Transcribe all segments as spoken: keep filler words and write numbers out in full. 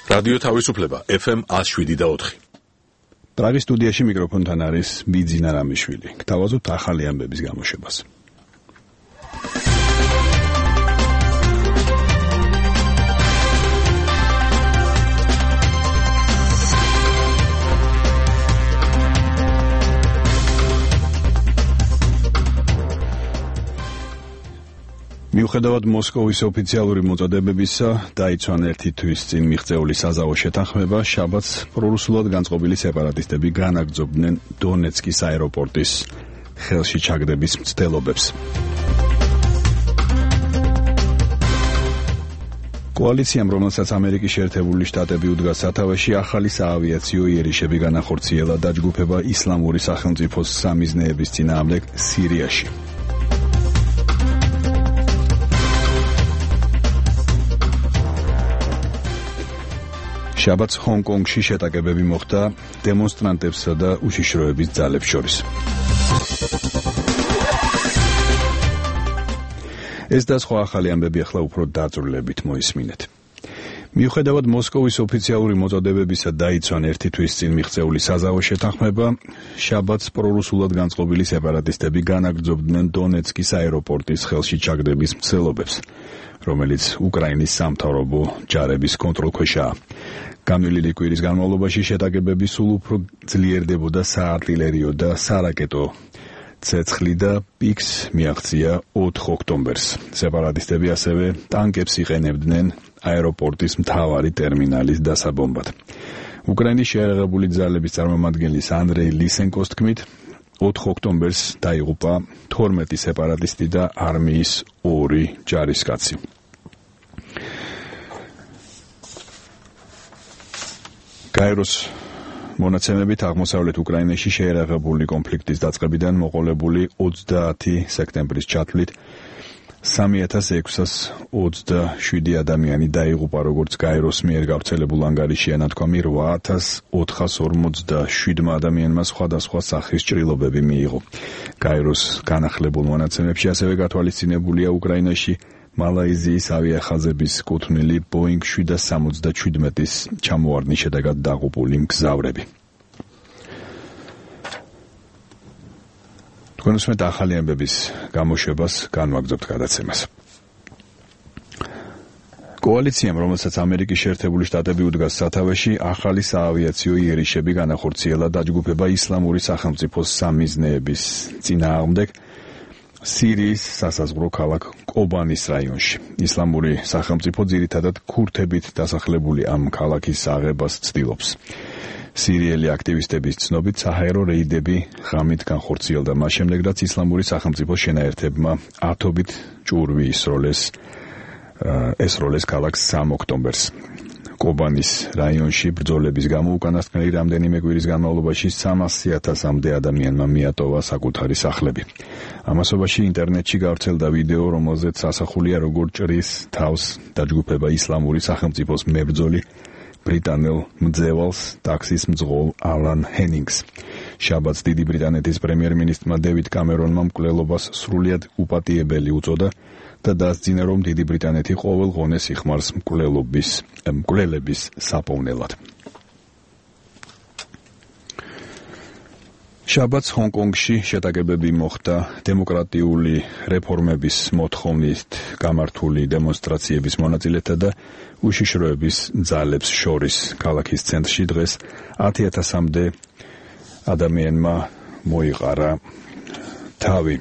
რადიო თავისუფლება ეფ ემ one oh seven და four. პრაღის სტუდიაში მიკროფონთან არის ბიძინა რამიშვილი. გთავაზობთ ახალი ამბების გამოშვებას. მიუხედავად მოსკოვის ოფიციალური მოწოდებებისა, დაიცვან ერთი თვის წინ მიღწეული საზავო შეთანხმება, შაბათს პრორუსულად განწყობილი სეპარატისტები განაგრძობდნენ დონეცკის აეროპორტის ხელში ჩაგდების მცდელობებს. კოალიციამ, რომელსაც ამერიკის შეერთებული შტატები უდგას სათავეში, ახალი საავიაციო იერიშები განახორციელა დაჯგუფება ისლამური სახელმწიფოს სამიზნეების წინააღმდეგ სირიაში. შაბათს ჰონკონგში შეტაკებები მოხდა დემონსტრანტებსა და უშიშროების ძალებს შორის. ეს და სხვა ახალი ამბები ახლა უფრო დაწვრილებით მოისმინეთ. მიუხედავად მოსკოვის ოფიციალური მოწოდებებისა, დაიცვან ერთი თვის წინ მიღწეული საზავო შეთანხმება, შაბათს პრორუსულად განწყობილი სეპარატისტები განაგრძობდნენ დონეცკის აეროპორტის ხელში ჩაგდების მცდელობებს, რომელიც უკრაინის სამთავრობო ჯარების კონტროლქვეშაა. განვლილი კვირის განმავლობაში შეტაკებები სულ უფრო ძლიერდებოდა საარტილერიო და სარაკეტო ცეცხლი და პიკს მიაღწია ოთხ ოქტომბერს. სეპარატისტები ასევე ტანკებს იყენებდნენ აეროპორტის მთავარი ტერმინალის დასაბომბად. უკრაინის შეიარაღებული ძალების წარმომადგენლის ანდრეი ლისენკოს თქმით, ოთხ ოქტომბერს დაიღუპა თორმეტი სეპარატისტი და არმიის ორი ჯარისკაცი. გაეროს მონაცემებით აღმოსავლეთ უკრაინაში შეიარაღებული კონფლიქტის დაწყებიდან მოყოლებული ოცდაათი სექტემბრის ჩათვლით სამი ათას ექვსას ოცდაშვიდი ადამიანი დაიღუპა, როგორც გაეროს მიერ გავრცელებულ ანგარიშია ნათქვამი, რვა ათას ოთხას ორმოცდაშვიდმა ადამიანმა სხვადასხვა სახის ჭრილობები მიიღო. გაეროს განახლებულ მონაცემებში ასევე გათვალისწინებულია უკრაინაში მალაიზიის ავიახაზების კუთვნილი ბოინგ შვიდას სამოცდაჩვიდმეტის ჩამოვარდნის შედეგად დაღუპული მგზავრები. თქვენ უსმენთ ახალი ამბების გამოშვებას, განვაგრძობთ გადაცემას. კოალიციამ, რომელსაც ამერიკის შეერთებული შტატები უდგას სათავეში, ახალი საავიაციო იერიშები განახორციელა დაჯგუფება ისლამური სახელმწიფოს სამიზნეების წინააღმდეგ სირიის სასაზღვრო ქალაქ კობანის რაიონში. ისლამური სახელმწიფო ძირითადად ქურთებით დასახლებული ამ ქალაქის აღებას ცდილობს. სირიელი აქტივისტების ცნობით, საჰაერო რეიდები ღამით განხორციელდა მას შემდეგ, რაც ისლამური სახელმწიფოს შენაერთებმა ათობით ჭურვი ისროლეს ესროლეს ქალაქს სამ ოქტომბერს. კობანის რაიონში ბრძოლების გამო უკანასკნელი რამდენიმე კვირის განმავლობაში სამასი ათასამდე ადამიანმა მიატოვა საკუთარი სახლები. ამასობაში ინტერნეტში გავრცელდა ვიდეო, რომელზეც ასახულია, როგორ ჭრის თავს დაჯგუფება ისლამური სახელმწიფოს მებრძოლი ბრიტანელ მძევალს, ტაქსის მძღოლ ალან ჰენინგს. შაბათს დიდი ბრიტანეთის პრემიერ-მინისტრმა დევიდ კამერონმა მკვლელობას სრულიად უპატიებელი უწოდა და დასძინა, რომ დიდი ბრიტანეთი ყოველ ღონეს იხმარს მკვლელობის მკვლელების საპოვნელად. შაბათს ჰონკონგში შეტაკებები მოხდა დემოკრატიული რეფორმების მოთხოვნით გამართული დემონსტრაციების მონაწილეთა და უშიშროების ძალებს შორის. ქალაქის ცენტრში დღეს ათი ათასამდე ადამიანმა მოიყარა თავი.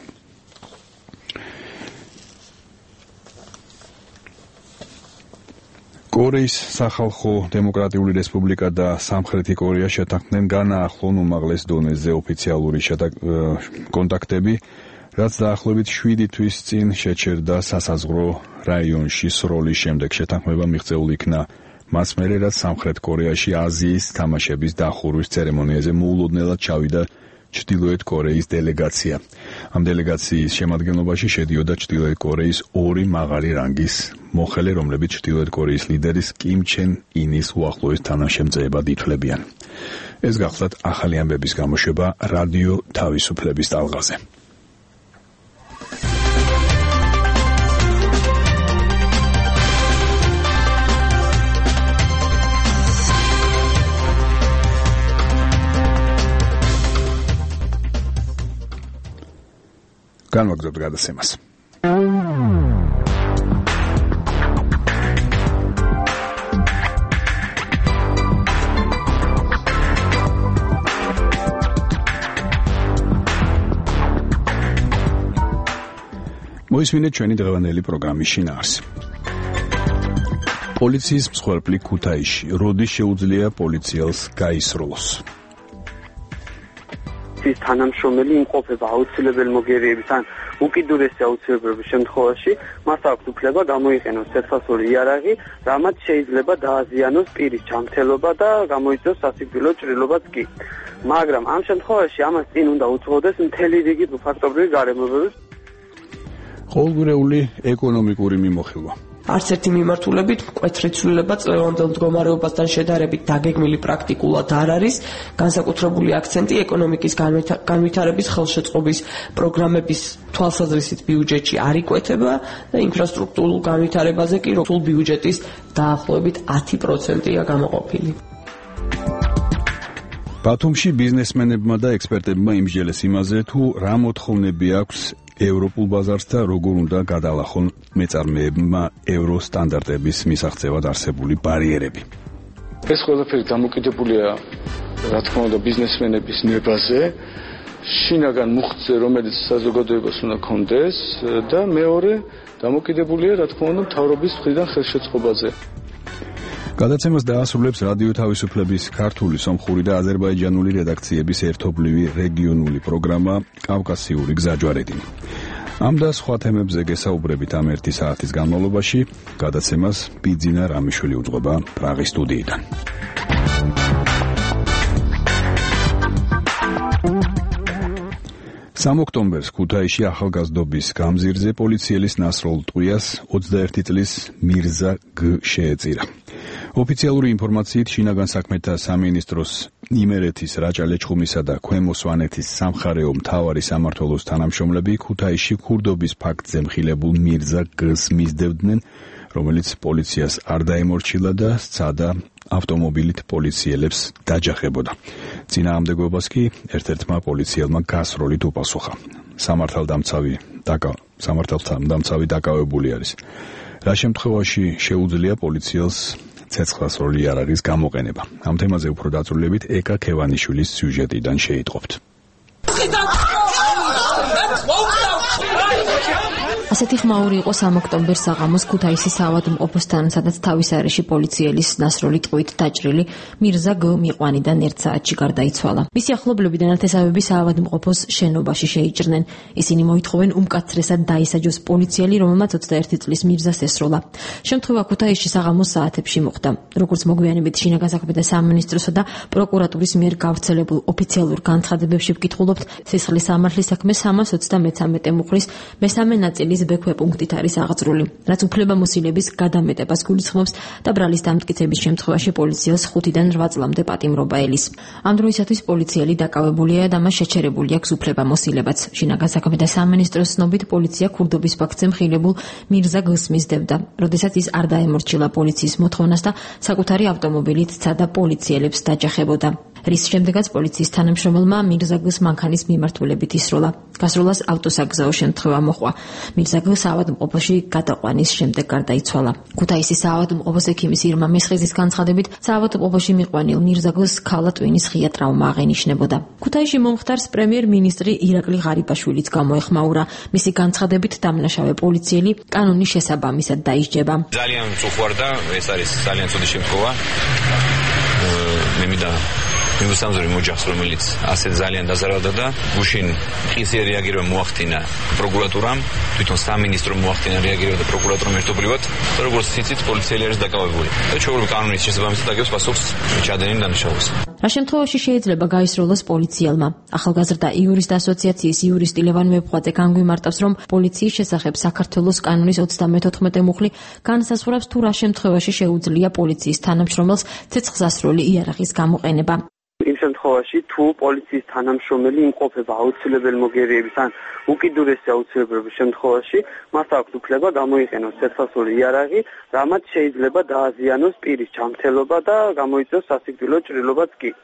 კორეის სახალხო დემოკრატიული რესპუბლიკა და სამხრეთი კორეა შეთანხმდნენ განაახლონ უმაღლეს დონეზე ოფიციალური კონტაქტები, რაც დაახლოებით შვიდი თვის წინ შეჩერდა სასაზღვრო რაიონში სროლის შემდეგ. შეთანხმება მიღწეულ იქნა მას მერე, რაც სამხრეთ კორეაში აზიის თამაშების დახურვის ცერემონიაზე მოულოდნელად ჩავიდა ჩრდილოეთ კორეის დელეგაცია. ამ დელეგაციის შემადგენლობაში შედიოდა ჩრდილოეთ კორეის ორი მაღალი რანგის მოხელე, რომლებიც ჩრდილოეთ კორეის ლიდერის კიმ ჩენ ინის უახლოეს თანაშემწეებად ითვლებიან. ეს გახლავთ ახალი ამბების გამოშვება რადიო თავისუფლების ტალღაზე. განვაგრძობთ გადაცემას. მოისმინეთ ჩვენი დღევანდელი პროგრამის შინაარსი. პოლიციის მსხვერპლი ქუთაისში. როდის შეუძლია პოლიციელს გაისროლოს? ის თანამშრომელი იმყოფება აუცილებელ მოგერიების ან უკიდურესი აუცილებლობის შემთხვევაში, მას აქვს უფლება გამოიყენოს ცეცხლსასროლი იარაღი, რამაც შეიძლება დააზიანოს პირის ჯანმრთელობა და გამოიწვიოს სასიკვდილო ჭრილობაც კი. მაგრამ ამ შემთხვევაში ამას წინ უნდა უძღოდეს მთელი რიგი ფაქტობრივი გარემოებების. ყოველგვარეული ეკონომიკური მიმოხილვა. არც ერთი მიმართულებით მკვეთრი ცვლილება წლევანდელ მდგომარეობასთან შედარებით დაგეგმილი პრაქტიკულად არ არის. განსაკუთრებული აქცენტი ეკონომიკის განვითარების ხელშეწყობის პროგრამების თვალსაზრისით ბიუჯეტში არ იკვეთება და ინფრასტრუქტურულ განვითარებაზე კი როქულ ბიუჯეტის დაახლოებით ათი პროცენტია გამოყოფილი. ბათუმში ბიზნესმენებმა და ექსპერტებმა იმსჯელეს იმაზე, თუ რა მოთხოვნები აქვს ევროპულ ბაზარს და როგორ უნდა გადალახონ მეწარმეებმა ევროსტანდარტების მისაღწევად არსებული ბარიერები. ეს ყველაფერი დამოკიდებულია, რა თქმა უნდა, ბიზნესმენების ნებაზე, შინაგან მუხტზე, რომელიც საზოგადოებას უნდა კონდეს და მეორე დამოკიდებულია, რა თქმა უნდა, მთავრობის მხრიდან ხელშეწყობაზე. გადაცემას დაასრულებს რადიო თავისუფლების ქართული, სომხური და აზერბაიჯანული რედაქციების ერთობლივი რეგიონული პროგრამა კავკასიური გზაჯვარედინი. ამ და სხვა თემებზე გესაუბრებით ამ ერთი საათის განმავლობაში. გადაცემას ბიძინა რამიშვილი უძღვება პრაღის სტუდიიდან. სამ ოქტომბერს ქუთაისში ახალგაზრდობის გამზირზე პოლიციელის ნასროლ ტყვიას ოცდაერთი წლის მირზა გ შეეწირა. ოფიციალური ინფორმაციით შინაგან საქმეთა სამინისტროს იმერეთის რაჭა-ლეჩხუმისა და ქვემო სვანეთის სამხარეო მთავარი სამმართველოს თანამშრომლები ქუთაისში ქურდობის ფაქტზე მხილებულ მირზა გ-ს მისდევდნენ, რომელიც პოლიციას არ დაემორჩილა და სცადა ავტომობილით პოლიციელებს დაჯახებოდა. წინააღმდეგობას კი ერთ-ერთმა პოლიციელმა გასროლით უპასუხა. სამართალდამცავი დაკა სამართალდამცავი დაკავებული არის. რა შემთხვევაში შეუძლია პოლიციელს ცეცხლსასროლი იარაღის გამოყენება? ამ თემაზე უფრო დაწვრილებით ეკა ქევანიშვილის სიუჟეტიდან შეიტყობთ. ასეთი ხმაური იყო სამ ოქტომბერს საღამოს ქუთაისის საავადმყოფოსთან, სადაც თავის არეში პოლიციელის ნასროლი ტყვით დაჭრილი მირზა გ მიყვანიდან ერთ საათში გარდაიცვალა. მისი ახლობლები და ნათესავები საავადმყოფოს შენობაში შეიჭრნენ. ისინი მოითხოვენ უმკაცრესად დაისაჯოს პოლიციელი, რომელმაც ოცდაერთი წლის მირზას ესროლა. შემთხვევა ქუთაისში საღამოს საათებში მოხდა. როგორც მოგვიანებით შინაგან საქმეთა სამინისტროსა და პროკურატურის მიერ გავრცელებულ ოფიციალურ განცხადებებში ვკითხულობთ, სისხლის სამართლის საქმე სამას ოცდამეცამეტე მუხლის მესამე ნაწილის ბექვე პუნქტით არის აღძრული, რაც უფლებამოსილების გადამეტებას გულისხმობს და ბრალის დამტკიცების შემთხვევაში პოლიციელს ხუთიდან რვა წლამდე პატიმრობა ელის. ამ დროისათვის პოლიციელი დაკავებულია და მას შეჩერებული აქვს უფლებამოსილებაც. შინაგან საქმეთა სამინისტროს ცნობით, პოლიცია ქურდობის ფაქტზე მხილებულ მირზა გ-ს მისდევდა, როდესაც ის არ დაემორჩილა პოლიციის მოთხოვნას და საკუთარი ავტომობილით სცადა პოლიციელებს დაჯახებოდა. რის შემდეგაც პოლიციის თანამშრომელმა მირზა გ-ს მანქანის მიმართულებით ისროლა. გასროლას ავტოსაგზაო შემთხვევა მოჰყვა. მირზა გ საავადმყოფოში გადაყვანის შემდეგ გარდაიცვალა. ქუთაისის საავადმყოფოს ექიმის ირმა მესხიზის განცხადებით, საავადმყოფოში მიყვანილ მირზა გ-ს ქალა ტვინის ღია ტრავმა აღენიშნებოდა. ქუთაისში მომხდარს პრემიერ-მინისტრი ირაკლი ღარიბაშვილიც გამოეხმაურა. მისი განცხადებით, დამნაშავე პოლიციელი კანონის შესაბამისად დაისჯება. ძალიან უხوارდა, ეს არის ძალიან ცუდი შემთხვევა. მე მინდა მიმოსამზური მოჯახს, რომელიც ასე ძალიან დაზარალდა და გუშინ ხისიერ რეაგირება მოახდინა პროკურატურამ, თვითონ სამინისტრომ მოახდინა რეაგირება და პროკურატურამ ერთობლივად, და როგორც იცით, პოლიციელი არის დაკავებული. და ჩვეულებრივ კანონის შესაბამისად აგებს პასუხს ჩადენილ დანაშაულს. რა შემთხვევაში შეიძლება გაისროლოს პოლიციელმა? ახალგაზრდა იურისტ ასოციაციის იურისტი ლევან მებხვაძე განგვიმარტავს, რომ პოლიციის შესახებ საქართველოს კანონის ოცდამეთოთხმეტე მუხლი განსაზღვრავს, თუ რა შემთხვევაში შეუძლია პოლიციის თანამშრომელს ცეცხლსასროლი იარაღის გამოყენება. იმ შემთხვევაში, თუ პოლიციის თანამშრომელი იმყოფება აუცილებელ მოგერიების ან უკიდურესი აუცილებლობის შემთხვევაში, მას აქვს უფლება გამოიყენოს ცეცხლსასროლი იარაღი, რამაც შეიძლება დააზიანოს პირის ჯანმრთელობა და გამოიწვიოს სასიკვდილო ჭრილობაც კი.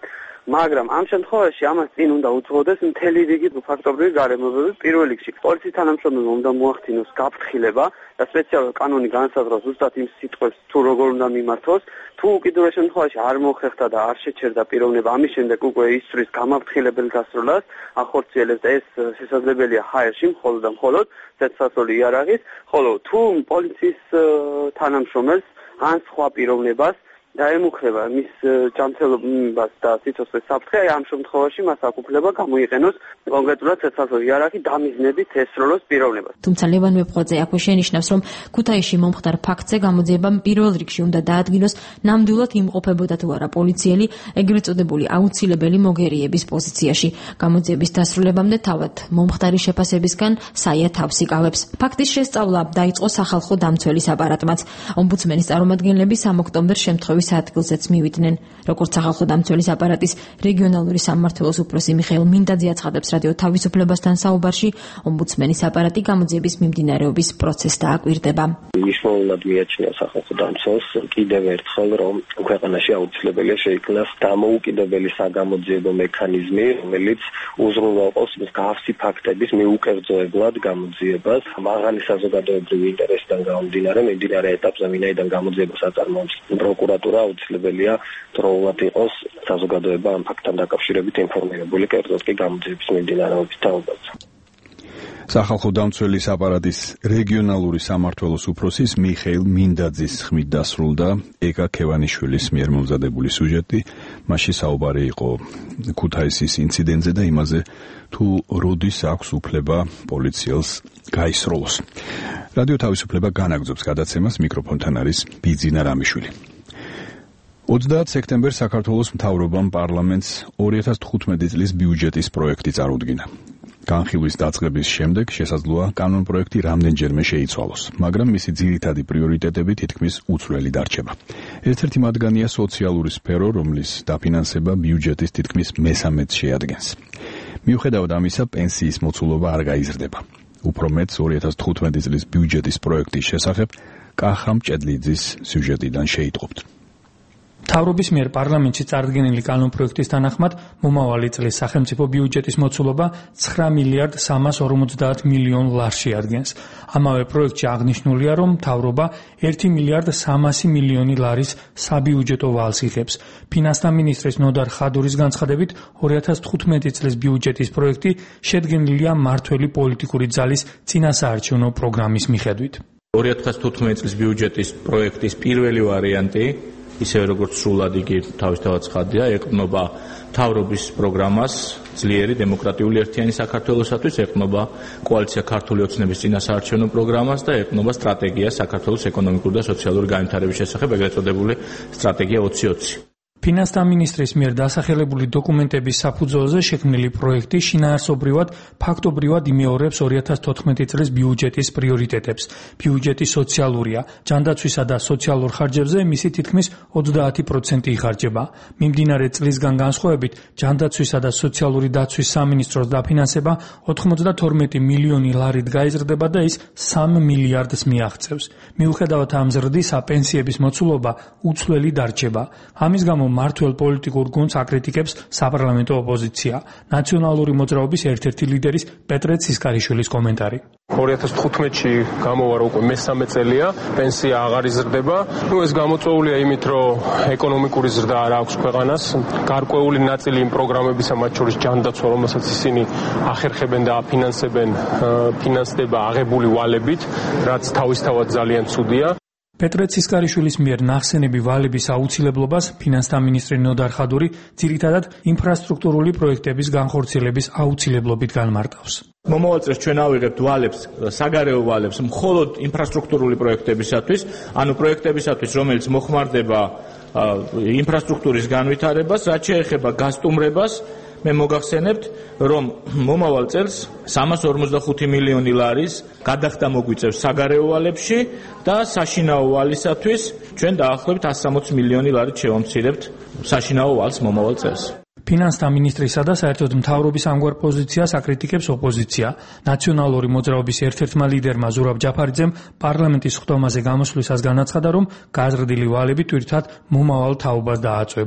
მაგრამ ამ შემთხვევაში ამას წინ უნდა უძღოდეს მთელი რიგი ფაქტობრივი გარემოებები. პირველ რიგში პოლიციის თანამშრომელმა უნდა მოახდინოს გაფრთხილება და სპეციალური კანონი განსაზღვროს ზუსტად იმ სიტყვებს თუ როგორ უნდა მიმართოს. თუ უკიდურეს შემთხვევაში არ მოხერხდა და არ შეჩერდა პიროვნება, ამის შემდეგ უკვე ისწრის გამაფრთხილებელ გასროლას, ახორციელებს და ეს შესაძლებელია ჰაერში მხოლოდ და მხოლოდ ზედსასროლი იარაღის, ხოლო თუ პოლიციის თანამშრომელს ან სხვა პიროვნებას დაემუქრება მის ჯანმრთელობას და სიცოცხლის საფრთხე, ამ შემთხვევაში მას აქვს უფლება გამოიყენოს კონკრეტულად ზედსასროლი იარაღი დამიზნებით ესროლოს პიროვნებას. თუმცა ლევან მეფხვაძე აქვე შენიშნავს, რომ ქუთაისში მომხდარ ფაქტზე გამოძიებამ პირველ რიგში უნდა დაადგინოს ნამდვილად იმყოფებოდა თუ არა პოლიციელი ეგრეთ წოდებული აუცილებელი მოგერიების პოზიციაში. გამოძიების დასრულებამდე თავად მომხდარი შეფასებისგან საია თავს იკავებს. ფაქტის შესწავლა დაიწყო სახალხო დამცველის აპარატმაც. ომბუდსმენის წარმომადგენლები სამ ოქტომბერს შემთხვევის ადგილზეც მივიდნენ. როგორც სახალხო დამცველის აპარატის რეგიონალური სამმართველოს უფროსი მიხეილ მინდაძე აცხადებს რადიო თავისუფლებასთან საუბარში, ომბუდსმენის აპარატი გამოძიების მიმდინარეობის პროცესს დააკვირდება. მნიშვნელოვნად მიაჩნია სახალხო დამცველს კიდევ ერთხელ, რომ ქვეყანაში აუცილებელია შეიქმნას დამოუკიდებელი საგამოძიებო მექანიზმი, რომელიც უზრუნველყოფს მსგავსი ფაქტების მიუკერძოებლად გამოძიებას, მაღალი საზოგადოებრივი ინტერესიდან გამომდინარე, მიმდინარე ეტაპზე, ვინაიდან გამოძიებას აწარმოებს პროკურატურა, აუცილებელია დროულად იყოს საზოგადოება ამ ფაქტთან დაკავშირებით ინფორმირებული, კერძოდ კი გამოძიების მიმდინარეობის თაობაზე. სახალხო დამცველის აპარატის რეგიონალური სამმართველოს უფროსის მიხეილ მინდაძის ხმით დასრულდა ეკა ქევანიშვილის მიერ მომზადებული სიუჟეტი. მასში საუბარი იყო ქუთაისის ინციდენტზე და იმაზე, თუ როდის აქვს უფლება პოლიციელს გაისროლოს. რადიო თავისუფლება განაგრძობს გადაცემას, მიკროფონთან არის ბიძინა რამიშვილი. ოცდაათ სექტემბერს საქართველოს მთავრობამ პარლამენტს ორი ათას თხუთმეტი წლის ბიუჯეტის პროექტი წარუდგინა. განხილვის დაწყების შემდეგ შესაძლოა კანონპროექტი რამდენჯერმე შეიცვალოს, მაგრამ მისი ძირითადი პრიორიტეტები თითქმის უცვლელი დარჩება. ერთ-ერთი მათგანია სოციალური სფერო, რომლის დაფინანსება ბიუჯეტის თითქმის მესამედს შეადგენს. მიუხედავად ამისა, პენსიის მოცულობა არ გაიზრდება. უფრო მეტს ორი ათას თხუთმეტი წლის ბიუჯეტის პროექტის შესახებ კახა მჭედლიძის სიუჟეტიდან შეიტყობთ. მთავრობის მიერ პარლამენტში წარდგენილი კანონპროექტის თანახმად მომავალი წლის სახელმწიფო ბიუჯეტის მოცულობა ცხრა მილიარდ სამას ორმოცდაათ მილიონ ლარს შეადგენს. ამავე პროექტში აღნიშნულია, რომ მთავრობა ერთი მილიარდ სამასი მილიონი ლარის საბიუჯეტო ვალს იღებს. ფინანსთა მინისტრის ნოდარ ხადურის განცხადებით, ორი ათას თხუთმეტი წლის ბიუჯეტის პროექტი შედგენილია მმართველი პოლიტიკური ძალის წინასაარჩევნო პროგრამის მიხედვით. ორი ათას თხუთმეტი წლის ბიუჯეტის პროექტის პირველი ვარიანტი ისევე როგორც სრულად იგი თავისთავად ცხადია, ეყრდნობა მთავრობის პროგრამას ძლიერი დემოკრატიული ერთიანი საქართველოსათვის, ეყრდნობა კოალიცია ქართული ოცნების წინასაარჩევნო პროგრამას და ეყრდნობა სტრატეგიას საქართველოს ეკონომიკური და სოციალური განვითარების შესახებ, ეგრეთ წოდებული სტრატეგია ოცი ოცი. ფინანსთა მინისტრის მიერ დასახელებული დოკუმენტების საფუძველზე შექმნილი პროექტი შინაარსობრივად ფაქტობრივად იმეორებს ორი ათას თოთხმეტი წლის ბიუჯეტის პრიორიტეტებს. ბიუჯეტი სოციალურია, ჯანდაცვისა და სოციალურ ხარჯებზე მისი თითქმის ოცდაათი პროცენტი იხარჯება. მიმდინარე წლისგან განსხვავებით, ჯანდაცვისა და სოციალური დაცვის სამინისტროს დაფინანსება ოთხმოცდათორმეტი მილიონი ლარით გაიზრდება და ის სამ მილიარდს მიაღწევს. მიუხედავად ამ ზრდისა, პენსიების მოცულობა უცვლელი დარჩება. ამის გამო მმართველ პოლიტიკურ გუნდს აკრიტიკებს საპარლამენტო ოპოზიცია. ნაციონალური მოძრაობის ერთ-ერთი ლიდერის პეტრე ცისკარიშვილის კომენტარი. ორი ათას თხუთმეტში გამოვარ უკვე მესამე წელია, პენსია აღარ იზრდება. ნუ ეს გამოწვეულია იმით, რომ ეკონომიკური ზრდა არ აქვს ქვეყანას. გარკვეული ნაწილი იმ პროგრამებისა, მათ შორის ჯანდაცვა, რომელსაც ისინი ახერხებენ და აფინანსებენ, ფინანსდება აღებული ვალებით, რაც თავისთავად ძალიან ცუდია. პეტრე ცისკარიშვილის მიერ ნახსენები ვალების აუცილებლობას ფინანსთა მინისტრი ნოდარ ხადური ძირითადად ინფრასტრუქტურული პროექტების განხორციელების აუცილებლობით განმარტავს. მომავალ წელს ჩვენ ავიღებთ ვალებს, საგარეო ვალებს მხოლოდ ინფრასტრუქტურული პროექტებისათვის, ანუ პროექტებისათვის, რომელიც მოხმარდება ინფრასტრუქტურის განვითარებას, რაც შეეხება გასტუმრებას. მე მოგახსენებთ, რომ მომავალ წელს სამას ორმოცდახუთი მილიონი ლარის გადახდა მოგვიწევს საგარეო ვალებში და საშინაო ვალისათვის ჩვენ დაახლოებით ასი სამოცი მილიონი ლარით შევამცირებთ საშინაო ვალს მომავალ წელს. ფინანსთა მინისტრისა და საერთოდ მთავრობის ამგვარ პოზიციას აკრიტიკებს ოპოზიცია. ნაციონალური მოძრაობის ერთ-ერთმა ლიდერმა ზურაბ ჯაფარიძემ პარლამენტის ხდომაზე გამოსვლისას განაცხადა, რომ გაზრდილი ვალები თვითად მომავალ თაობას დააწვება.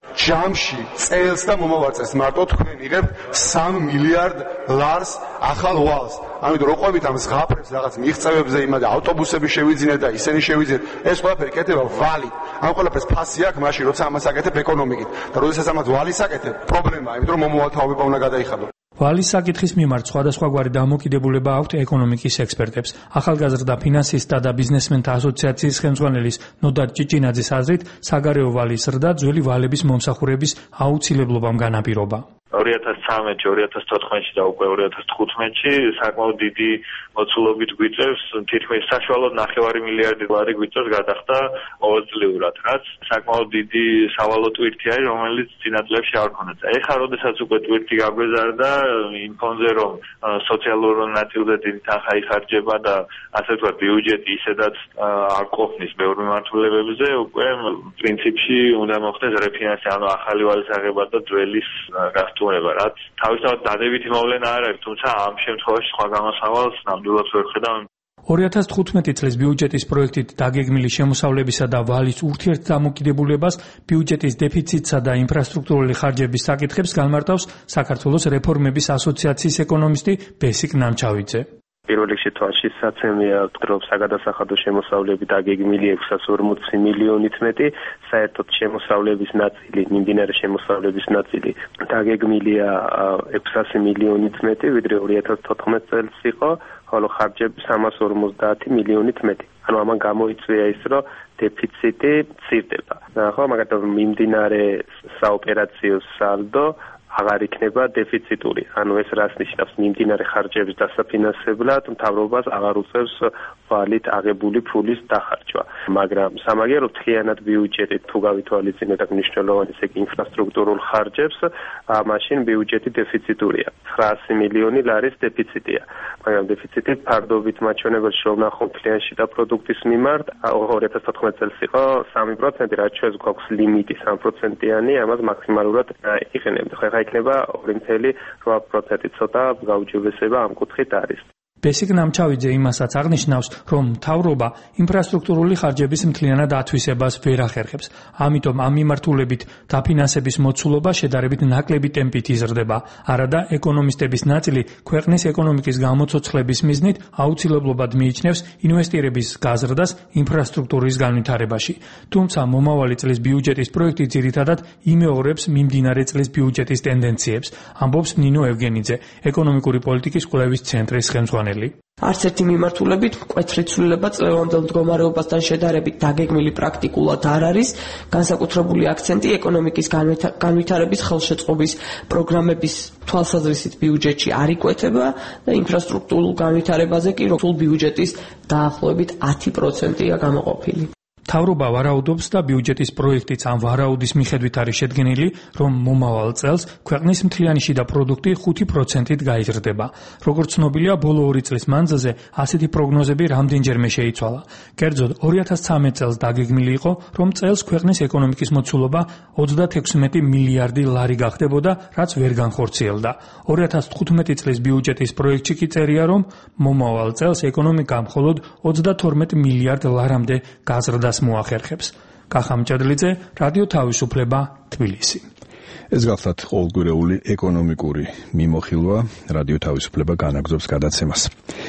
ჯამში წელს და მომავალ წელს მარტო თქვენ იღებთ სამ მილიარდ ლარს ახალ ვალს. ამიტომ რო ყვებით ამ ზღაპრებს რაღაც მიღწევებზე იმადა ავტობუსები შევიძინეთ და ისინი შევიძინეთ. ეს ყველაფერი კეთება ვალით. ამ ყველაფერს ფასი აქვს მაშინ როცა ამას აკეთებ ეკონომიკით. და როდესაც ამას ვალის აკეთებ, პრობლემაა, იმიტომ რომ მომავალ თაობება უნდა გადაიხადო. ვალის საკითხის მიმართ სხვადასხვაგვარი დამოკიდებულება აქვთ ეკონომიკის ექსპერტებს. ახალგაზრდა ფინანსისტთა და ბიზნესმენთა ასოციაციის ხელმძღვანელის ნოდარ ჭიჭინაძის აზრით, საგარეო ვალის ზრდა ძველი ვალების მომსახურების აუცილებლობამ განაპირობა. ორი ათას ცხრამეტში, ორი ათას თოთხმეტში და უკვე ორი ათას თხუთმეტში საკმაოდ დიდი მოცულობით გვიწევს, თითქმის საშუალოდ ნახევარი მილიარდი ლარი გვიწევს გადახდა ყოველწლიურად, რაც საკმაოდ დიდი სავალო ტვირთი არის, რომელიც წინა წლებში არ ქონდა. ეხლა როდესაც უკვე ტვირთი გაგვეზარდა იმ ფონზე, რომ სოციალურ ნაწილზე დიდი თანხა იხარჯება და ასე ვთქვათ, ბიუჯეტი ისედაც არ ყოფნის ბევრ მიმართულებებზე, უკვე პრინციპში უნდა მოხდეს რეფინანსი, ანუ ახალი ვალის აღება და ძველის გასტუმრება, რაც თავისთავად დადებითი მოვლენა არ არის, თუმცა ამ შემთხვევაში სხვა გამოსავალს ნამდვილად ვერ ხედავ. ორი ათას თხუთმეტი წლის ბიუჯეტის პროექტით დაგეგმილი შემოსავლებისა და ვალის ურთიერთდამოკიდებულებას, ბიუჯეტის დეფიციტსა და ინფრასტრუქტურული ხარჯების საკითხებს განმარტავს საქართველოს რეფორმების ასოციაციის ეკონომისტი ბესიკ ნამჩავიძე. პირველ რიგში თვალშისაცემია, რომ საგადასახადო შემოსავლები დაგეგმილი ექვსას ორმოცი მილიონით მეტი, საერთოდ შემოსავლების ნაწილი, მიმდინარე შემოსავლების ნაწილი დაგეგმილია ექვსასი მილიონით მეტი, ვიდრე ორი ათას თოთხმეტ წელს იყო, ხოლო ხარჯები სამას ორმოცდაათი მილიონით მეტი. ანუ ამან გამოიწვია ის, რომ დეფიციტი მცირდება. ხო, მაგათაც მიმდინარე საოპერაციო სალდო აღარ იქნება დეფიციტური. ანუ ეს რას ნიშნავს? მიმდინარე ხარჯების დასაფინანსებლად მთავრობას აღარ უწევს ვალით აღებული ფულის დახარჯვა. მაგრამ სამაგიეროდ მთლიანად ბიუჯეტით თუ გავითვალისწინებთ აქ მნიშვნელოვანი ისე ინფრასტრუქტურულ ხარჯებს, მაშინ ბიუჯეტი დეფიციტურია. ცხრაასი მილიონი ლარის დეფიციტია. მაგრამ დეფიციტი ფარდობით მაჩვენებელში რომ ნახოთ მთლიანში და პროდუქტის მიმართ ორი ათას თოთხმეტ წელს იყო სამი პროცენტი, რაც ჩვენს გვაქვს ლიმიტი სამ პროცენტიანი, ამას მაქსიმალურად იყენებთ. ხო, ეხლა იქნება ორი წელი რვა პროცენტი ცოტა გაუჯობესება ამ კუთხით არის. ბესიკ ნამჩავიძე იმასაც აღნიშნავს, რომ მთავრობა ინფრასტრუქტურული ხარჯების მთლიანად ათვისებას ვერ ახერხებს. ამიტომ ამ მიმართულებით დაფინანსების მოცულობა შედარებით ნაკლები ტემპით იზრდება. არადა ეკონომისტების ნაწილი ქვეყნის ეკონომიკის გამოცოცხლების მიზნით აუცილებლობად მიიჩნევს ინვესტირების გაზრდას ინფრასტრუქტურის განვითარებაში. თუმცა მომავალი წლის ბიუჯეტის პროექტი ძირითადად იმეორებს მიმდინარე წლის ბიუჯეტის ტენდენციებს, ამბობს ნინო ევგენიძე, ეკონომიკური პოლიტიკის კვლევის ცენტრის ხელმძღვანელი. არც ერთი მიმართულებით მკვეთრი ცვლილება წლევანდელ მდგომარეობასთან შედარებით დაგეგმილი პრაქტიკულად არ არის. განსაკუთრებული აქცენტი ეკონომიკის განვითარების ხელშეწყობის პროგრამების თვალსაზრისით ბიუჯეტში არ იკვეთება და ინფრასტრუქტურულ განვითარებაზე კი სულ ბიუჯეტის დაახლოებით ათი პროცენტია გამოყოფილი. მთავრობა ვარაუდობს და ბიუჯეტის პროექტიც ამ ვარაუდის მიხედვით არის შედგენილი, რომ მომავალ წელს ქვეყნის მთლიანი შიდა პროდუქტი ხუთი პროცენტით გაიზრდება. როგორც ცნობილია, ბოლო ორი წლის მანძილზე ასეთი პროგნოზები რამდენჯერმე შეიცვალა. კერძოდ, ორი ათას ცხრამეტ წელს დაგეგმილი იყო, რომ წელს ქვეყნის ეკონომიკის მოცულობა ოცდათექვსმეტი მილიარდი ლარი გახდებოდა, რაც ვერ განხორციელდა. ორი ათას თხუთმეტი წლის ბიუჯეტის პროექტში კი წერია, რომ მომავალ წელს ეკონომიკა მხოლოდ ოცდათორმეტ მილიარდ ლარამდე გაზრდას მოახერხებს. კახამ ჭედლიძე, რადიო თავისუფლება, თბილისი. ეს გახლავთ ყოველგვარეული ეკონომიკური მიმოხილვა, რადიო თავისუფლება განაგრძობს გადაცემას.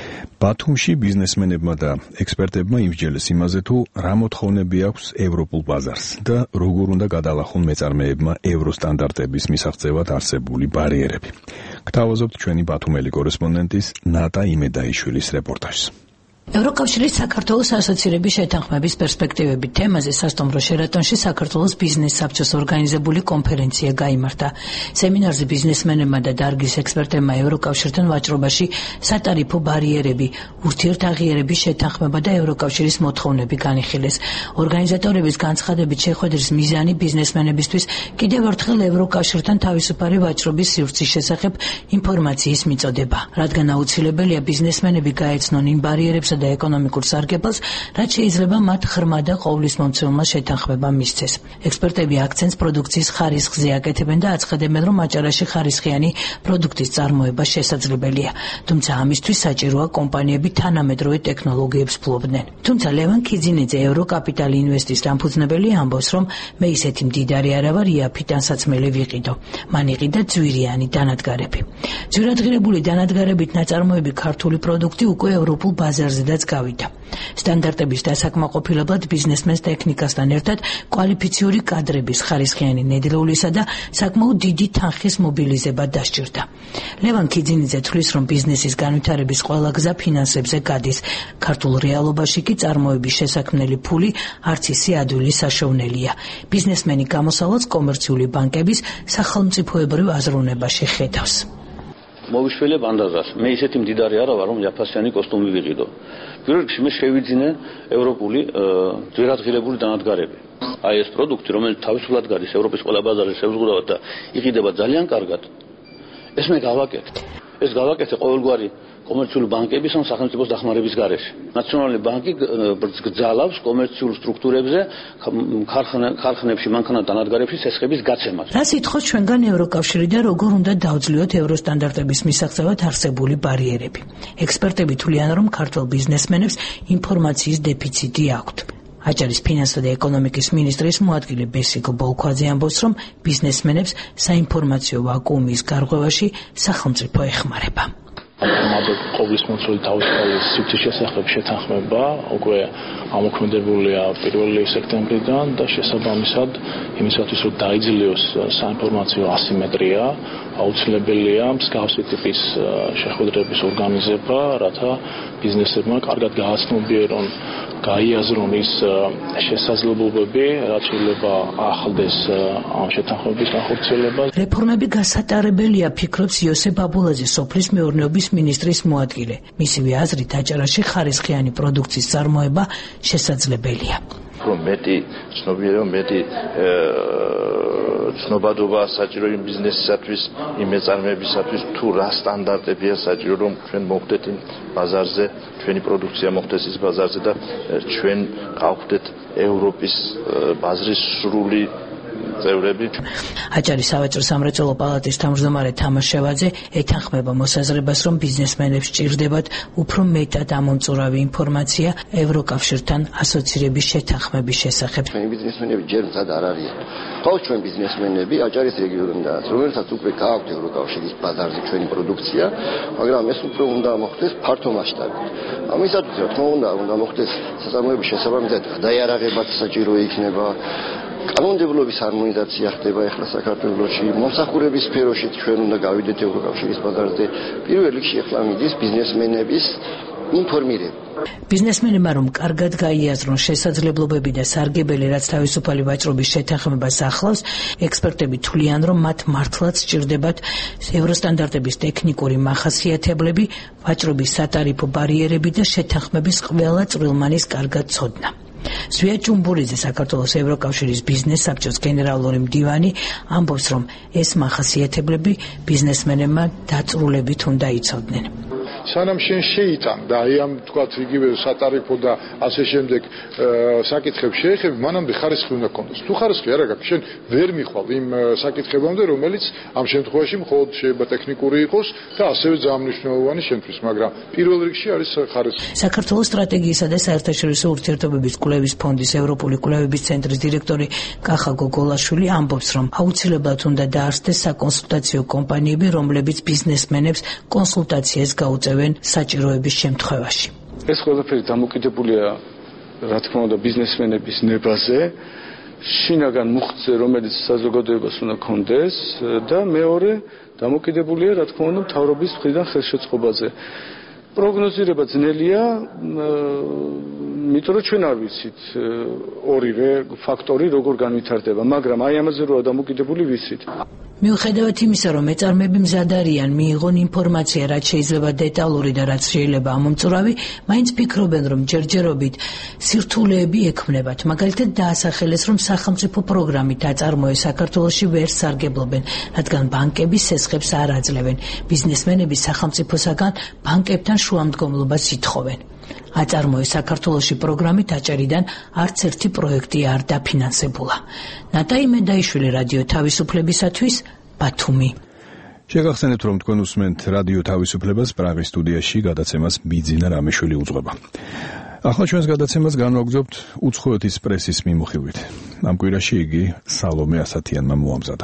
ბათუმში ბიზნესმენებმა და ექსპერტებმა იმსჯელეს იმაზე, თუ რა მოთხოვნები აქვს ევროპულ ბაზარს და როგორ უნდა გადალახონ მეწარმეებმა ევროსტანდარტების მისაღწევად არსებული ბარიერები. გთავაზობთ ჩვენი ბათუმელი კორესპონდენტის ნატა იმედაიშვილის რეპორტაჟს. ევროკავშირის საქართველოს ასოცირების შეთანხმების პერსპექტივები თემაზე სასტუმრო შერატონში საქართველოს ბიზნეს საბჭოს ორგანიზებული კონფერენცია გაიმართა. სემინარზე ბიზნესმენებმა და დარგის ექსპერტებმა ევროკავშირთან ვაჭრობაში სატარიფო ბარიერები, ურთიერთაღიარების შეთანხმება და ევროკავშირის მოთხოვნები განიხილეს. ორგანიზატორების განცხადებით შეხვედრის მიზანი ბიზნესმენებისთვის კიდევ ერთხელ ევროკავშირთან თავისუფალი ვაჭრობის სივრცის შესახებ ინფორმაციის მიწოდება, რადგან აუცილებელია ბიზნესმენები გაეცნონ იმ ბარიერებსა და ეკონომიკურ სარგებელს, რაც შეიძლება მათ ღრმა და ყოვლისმომცემლმა შეთანხმება მისცეს. ექსპერტები აქცენტს პროდუქციის ხარისხზე აკეთებენ და აცხადებენ, რომ აჭარაში ხარისხიანი პროდუქტის წარმოება შესაძლებელია, თუმცა ამისთვის საჭიროა კომპანიები თანამედროვე ტექნოლოგიებს ფლობდნენ. თუმცა ლევან ქიძინიძე, ევროკაპიტალი ინვესტის დამფუძნებელი, ამბობს, რომ მე ისეთი მდიდარი არა ვარ იაფიდან საცმელი ვიყიდო. მან იყიდა ძვირიანი დანადგარები. ძვირადღირებული დანადგარებით ნაწარმოები ქართული პროდუქტი უკვე ევროპულ ბაზარზედაც გავიდა. სტანდარტების დასაკმაყოფილებლად ბიზნესმენს ტექნიკასთან ერთად კვალიფიციური კადრების ხარისხიანი ნედლეულისა და საკმაოდ დიდი თანხის მობილიზება დასჭირდა. ლევან ქიძინიძე თვლის, რომ ბიზნესის განვითარების ყველა გზა ფინანსებზე გადის. ქართულ რეალობაში კი წარმოების შესაქმნელი ფული არც ისე ადვილი საშოვნელია. ბიზნესმენი გამოსავალს კომერციული ბანკების სახელმწიფოებრივ აზროვნებაში ხედავს. მოვიშველებ ანდაზას. მე ისეთი მდიდარი არა ვარ, რომ იაფასიანი კოსტუმი ვიყიდო. პირველ რიგში მე შევიძინე ევროპული ძვირადღირებული დანადგარები. აი ეს პროდუქტი, რომელიც თავისუფლად გადის ევროპის ყველა ბაზარზე შევზღუდავად და იყიდება ძალიან კარგად, ეს მე გავაკეთე. ეს გავაკეთე ყოველგვარი კომერციული ბანკების ან სახელმწიფოს დახმარების გარეშე. ნაციონალური ბანკი გძალავს კომერციულ სტრუქტურებზე, ქარხნებში, მანქანა დანადგარებში ცესხების გაცემას. რა სიტყვა ჩვენგან ევროკავშირი და როგორ უნდა დავძლიოთ ევროსტანდარტების მისაღწევად არსებული ბარიერები. ექსპერტები თვლიან, რომ ქართულ ბიზნესმენებს ინფორმაციის დეფიციტი აქვთ. აჭარის ფინანსთა და ეკონომიკის მინისტრის მოადგილე ბესიკო ბოლქვაძე ამბობს, რომ ბიზნესმენებს საინფორმაციო ვაკუუმის გარღვევაში სახელმწიფო ეხმარება. ამავე ყოვლისმომცველი თავისუფალი სივრცის შესახებ შეთანხმება უკვე ამოქმედებულია პირველი სექტემბრიდან და შესაბამისად იმისათვის რომ დაიძლიოს საინფორმაციო ასიმეტრია აუცილებელია მსგავსი ტიპის შეხვედრების ორგანიზება, რათა ბიზნესებმა კარგად გააცნობიერონ გაიაზრონ ის შესაძლებლობები, რაც შეიძლება ახლდეს ამ შეთანხმების განხორციელებას. რეფორმები გასატარებელია, ფიქრობს იოსებ აბულაძე, სოფლის მეურნეობის მინისტრის მოადგილე. მისივე აზრით, აჭარაში ხარისხიანი პროდუქციის წარმოება შესაძლებელია. რომ მეტი ცნობიერება, მეტი ცნობადობა საჭირო იმ ბიზნესისათვის, იმ მეწარმეებისათვის, თუ რა სტანდარტებია საჭირო, რომ ჩვენ მოხვდეთ იმ ბაზარზე, ჩვენი პროდუქცია მოხვდეს ის ბაზარზე და ჩვენ გავხდეთ ევროპის ბაზრის სრული წევრები. აჭარის სავაჭრო სამრეწველო პალატის თავმჯდომარე თამარ შევაძე ეთანხმება მოსაზრებას, რომ ბიზნესმენებს სჭირდებათ უფრო მეტად ამომწურავი ინფორმაცია ევროკავშირთან ასოცირების შეთანხმების შესახებ. ჩვენი ბიზნესმენები ჯერ მზად არ არიან. ყავს ჩვენ ბიზნესმენები აჭარის რეგიონიდან, რომელთაც უკვე გააქვთ ევროკავშირის ბაზარზე ჩვენი პროდუქცია, მაგრამ ეს უფრო უნდა მოხდეს ფართო მასშტაბით. ამისათვის რა თქმა უნდა, უნდა მოხდეს საწარმოების შესაბამისად გადაიარაღებაც საჭირო იქნება. კანონმდებლობის ჰარმონიზაცია ხდება ახლა საქართველოში, მომსახურების სფეროში ჩვენ უნდა გავიდეთ ევროკავშირის ბაზარზე. პირველ რიგში ახლა მიდის ბიზნესმენების ინფორმირება. ბიზნესმენებმა რომ კარგად გაიაზრონ შესაძლებლობები და სარგებელი, რაც თავისუფალი ვაჭრობის შეთანხმებას ახლავს, ექსპერტები თვლიან, რომ მათ მართლაც სჭირდებათ ევროსტანდარტების ტექნიკური მახასიათებლები, ვაჭრობის სატარიფო ბარიერები და შეთანხმების ყველა წვრილმანის კარგად ცოდნა. ზვია ჭუმბურიძე, საქართველოს ევროკავშირის ბიზნეს საბჭოს გენერალური მდივანი, ამბობს, რომ ეს მახასიათებლები ბიზნესმენებმა დაწვრილებით უნდა იცოდნენ. სანამ შენ შეიტან და აი ამ თქვათ იგივე სატარიფო და ასე შემდეგ საკითხებს შეეხები, მანამდე ხარისხი უნდა გქონდეს. თუ ხარისხი არ აქვს, შენ ვერ მიხვალ იმ საკითხებამდე, რომელიც ამ შემთხვევაში მხოლოდ შეიძლება ტექნიკური იყოს და ასევე ძალიან მნიშვნელოვანი შენთვის, მაგრამ პირველ რიგში არის ხარისხი. საქართველოს სტრატეგიისა და საერთაშორისო ურთიერთობების კვლევის ფონდის ევროპული კვლევების ცენტრის დირექტორი კახა გოგოლაშვილი ამბობს, რომ აუცილებლად უნდა დაარსდეს საკონსულტაციო კომპანიები, რომლებიც ბიზნესმენებს კონსულტაციას გაუწევენ საჭიროების შემთხვევაში. ეს ყველაფერი დამოკიდებულია, რა თქმა უნდა, ბიზნესმენების ნებაზე, შინაგან მუხტზე, რომელიც საზოგადოებას უნდა კონდეს და მეორე დამოკიდებულია, რა თქმა უნდა, მთავრობის მხრიდან ხელშეწყობაზე. პროგნოზირება ძნელია, იმიტომ რომ ჩვენ არ ვიცით ორივე ფაქტორი როგორ განვითარდება, მაგრამ აი ამაზე როა დამოკიდებული ვიცით. მიუხედავად იმისა, რომ მეწარმეები მზად არიან მიიღონ ინფორმაცია, რაც შეიძლება დეტალური და რაც შეიძლება ამომწურავი, მაინც ფიქრობენ, რომ ჯერჯერობით სირთულეები ექმნებათ. მაგალითად დაასახელეს, რომ სახელმწიფო პროგრამით აწარმოეს საქართველოში ვერ სარგებლობენ, რადგან ბანკები სესხებს არ აძლევენ. ბიზნესმენები სახელმწიფოსაგან ბანკებთან შუამდგომლობას ითხოვენ. აწარმოეს საქართველოში პროგრამით აჭარიდან არც ერთი პროექტი არ დაფინანსებულა. ნატაი მედაიშვილი რადიო თავისუფლებისათვის, ბათუმი. შეგახსენებთ, რომ თქვენ უსმენთ რადიო თავისუფლებას პრაღის სტუდიაში გადაცემას ბიძინა რამიშვილი უძღვება. ახლა ჩვენს გადაცემას განვაგრძობთ უცხოეთის პრესის მიმოხილვით. ამ კვირაში იგი სალომე ასათიანმა მოამზადა.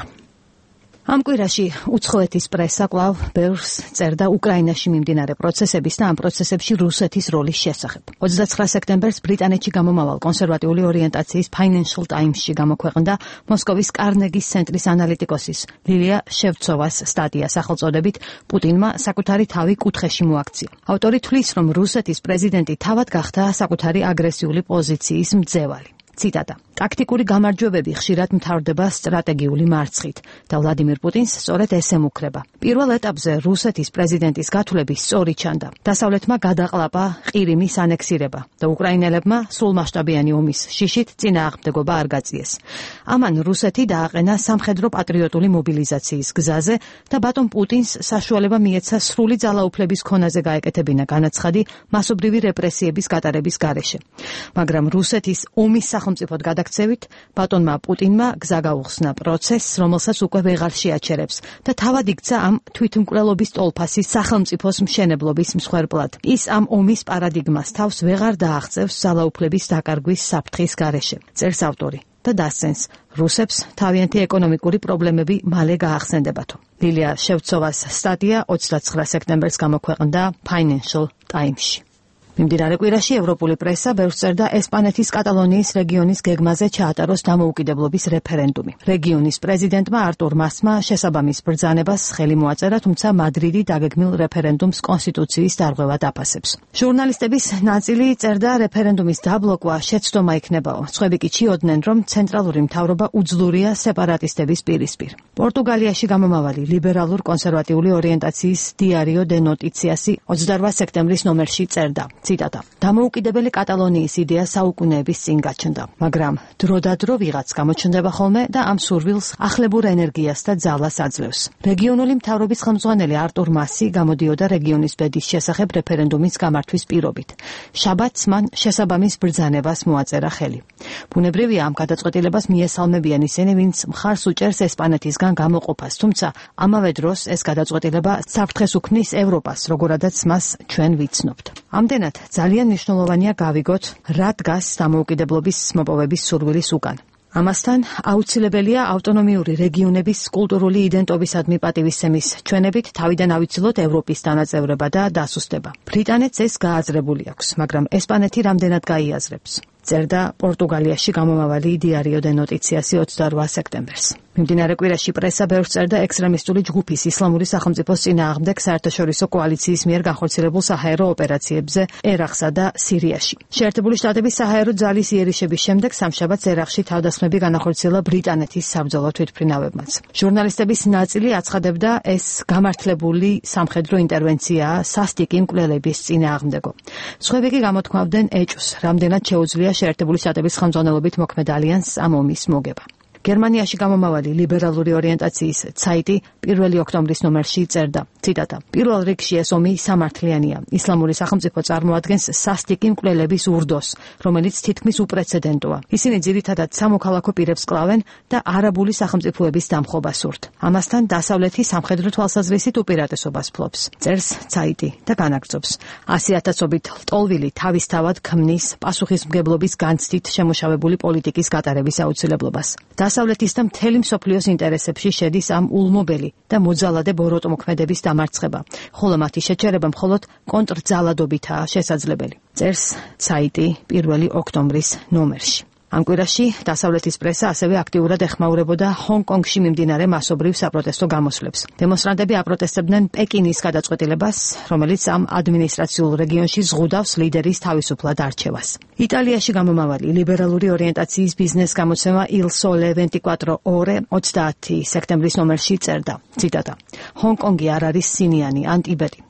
ამ კვირაში უცხოეთის პრესა კვლავ ბევრს წერდა უკრაინაში მიმდინარე პროცესების და ამ პროცესებში რუსეთის როლის შესახებ. ოცდაცხრა სექტემბერს ბრიტანეთში გამომავალ კონსერვატიული ორიენტაციის Financial Times-ში გამოქვეყნდა მოსკოვის კარნეგის ცენტრის ანალიტიკოსის ლილია შევცოვას სტატია სახელწოდებით პუტინმა საკუთარი თავი კუთხეში მოაქცია. ავტორი თვლის, რომ რუსეთის პრეზიდენტი თავად გახდა საკუთარი აგრესიული პოზიციის მძევალი. ციტატა: ტაქტიკური გამარჯვებები ხშირად მთავრდება სტრატეგიული მარცხით და ვლადიმირ პუტინს სწორედ ეს ემუქრება. პირველ ეტაპზე რუსეთის პრეზიდენტის გათვლები სწორი ჩანდა. დასავლეთმა გადაყლაპა ყირიმის ანექსირება და უკრაინელებმა სრულმასშტაბიანი ომის შიშით წინააღმდეგობა არ გაწიეს. ამან რუსეთი დააყენა სამხედრო პატრიოტული მობილიზაციის გზაზე და ბატონ პუტინს საშუალება მიეცა სრული ძალაუფლების ქონაზე გაეკეთებინა განაცხადი მასობრივი რეპრესიების გატარების გარეშე. მაგრამ რუსეთის ომის სახელმწიფოდ გადაქცევით ბატონმა პუტინმა გზა გაუხსნა პროცესს, რომელსაც უკვე ვეღარ შეაჩერებს და თავად იქცა ამ თვითმკვლელობის ტოლფასის სახელმწიფოს მშენებლობის მსხვერპლად. ის ამ ომის პარადიგმას თავს ვეღარ დააღწევს ძალაუფლების დაკარგვის საფრთხის გარეშე, წერს ავტორი და დასცენს, რუსებს თავიანთი ეკონომიკური პრობლემები მალე გაახსენდებათო. ლილია შევცოვას სტატია ოცდაცხრა სექტემბერს გამოქვეყნდა Financial Times-ში. მიმდინარე კვირაში ევროპული პრესა ბევრს წერდა ესპანეთის კატალონიის რეგიონის გეგმაზე ჩაატაროს დამოუკიდებლობის რეფერენდუმი. რეგიონის პრეზიდენტმა არტურ მასმა შესაბამის ბრძანებას ხელი მოაწერა, თუმცა მადრიდი დაგეგმილ რეფერენდუმს კონსტიტუციის დარღვევა დაფასებს. ჟურნალისტების ნაწილი წერდა, რეფერენდუმის დაბლოკვა შეცდომა იქნებაო. სხვები კი ჩიოდნენ, რომ ცენტრალური მთავრობა უძლურია სეპარატისტების პირისპირ. პორტუგალიაში გამომავალი ლიბერალურ კონსერვატიული ორიენტაციის დიარიო დე ნოტიციასი ოცდარვა სექტემბრის ნომერში წერდა. ციტატა: დამოუკიდებელი კატალონიის იდეა საუკუნეების წინ გაჩნდა, მაგრამ დროდადრო ვიღაც გამოჩნდება ხოლმე და ამ სურვილს ახლებურ ენერგიას და ძალას აძლევს. რეგიონული მთავრობის ხელმძღვანელი არტურ მასი გამოდიოდა რეგიონის ბედის შესახებ რეფერენდუმის გამართვის პირობით. შაბათს მან შესაბამის ბრძანებას მოაწერა ხელი. ბუნებრივია, ამ გადაწყვეტილებას მიესალმებიან ისინი, ვინც მხარს უჭერს ესპანეთისგან გამოყოფას, თუმცა ამავე დროს ეს გადაწყვეტილება საფრთხეს უქმნის ევროპას, როგორადაც მას ჩვენ ვიცნობთ. ამდენად ძალიან მნიშვნელოვანია გავიგოთ, რა დგას დამოუკიდებლობის მოპოვების სურვილის უკან. ამასთან აუცილებელია ავტონომიური რეგიონების კულტურული იდენტობისადმი პატივისცემის ჩვენებით თავიდან ავიცილოთ ევროპის დანაწევრება და დასუსტება. ბრიტანეთს ეს გააზრებული აქვს, მაგრამ ესპანეთი რამდენად გაიაზრებს, წერდა პორტუგალიაში გამომავალი დიარიო დე ნოტიციასი ოცდარვა სექტემბერს. მიმდინარე კვირაში პრესა ბევრს წერდა ექსტრემისტული ჯგუფის ისლამური სახელმწიფოს წინააღმდეგ საერთაშორისო კოალიციის მიერ განხორციელებულ საჰაერო ოპერაციებზე ერაყსა და სირიაში. შეერთებული შტატების საჰაერო ძალის იერიშების შემდეგ სამშაბათს ერაყში თავდასხმები განახორციელა ბრიტანეთის საბრძოლო თვითმფრინავებმაც. ჟურნალისტების ნაწილი აცხადებდა, ეს გამართლებული სამხედრო ინტერვენციაა სასტიკი მკვლელების წინააღმდეგო. სხვები კი გამოთქვამდნენ ეჭვს, რამდენად შეუძლია შეერთებული შტატების ხელმძღვანელობით მოქმედ ალიანსს ამ ომის მოგება. გერმანიაში გამომავალი ლიბერალური ორიენტაციის ცაიტი პირველი ოქტომბრის ნომერში წერდა, ციტატა: პირველ რიგში ეს ომი სამართლიანია. ისლამური სახელმწიფო წარმოადგენს სასტიკი მკვლელების ურდოს, რომელიც თითქმის უპრეცედენტოა. ისინი ძირითადად სამოქალაქო პირებს კლავენ და არაბული სახელმწიფოების დამხობა სურთ. ამასთან დასავლეთი სამხედრო თვალსაზრისით უპირატესობას ფლობს, წერს ცაიტი და განაგრძობს. ასი ათასობით ლტოლვილი თავისთავად ქმნის პასუხისმგებლობის განცდით შემოშავებული პოლიტიკის გატარების აუცილებლობას. დასავლეთის და მთელი მსოფლიოს ინტერესებში შედის ამ ულმობელი და მოძალადე ბოროტმოქმედების დამარცხება, ხოლო მათი შეჩერება მხოლოდ კონტრძალადობითაა შესაძლებელი, წერს ცაიტი პირველი ოქტომბრის ნომერში. ამ კვირაში დასავლეთის პრესა ასევე აქტიურად ეხმაურებოდა ჰონგ-კონგში მიმდინარე მასობრივ საპროტესტო გამოსვლებს. დემონსტრანტები აპროტესტებდნენ პეკინის გადაწყვეტილებას, რომელიც ამ ადმინისტრაციულ რეგიონში ზღუდავს ლიდერის თავისუფლად არჩევას. იტალიაში გამომავალი ლიბერალური ორიენტაციის ბიზნეს გამოცემა Il Sole ventiquattro ore ოცდაათი სექტემბრის ნომერში წერდა, ციტატა: ჰონგ-კონგი არ არის სინიანი ან ტიბეტი.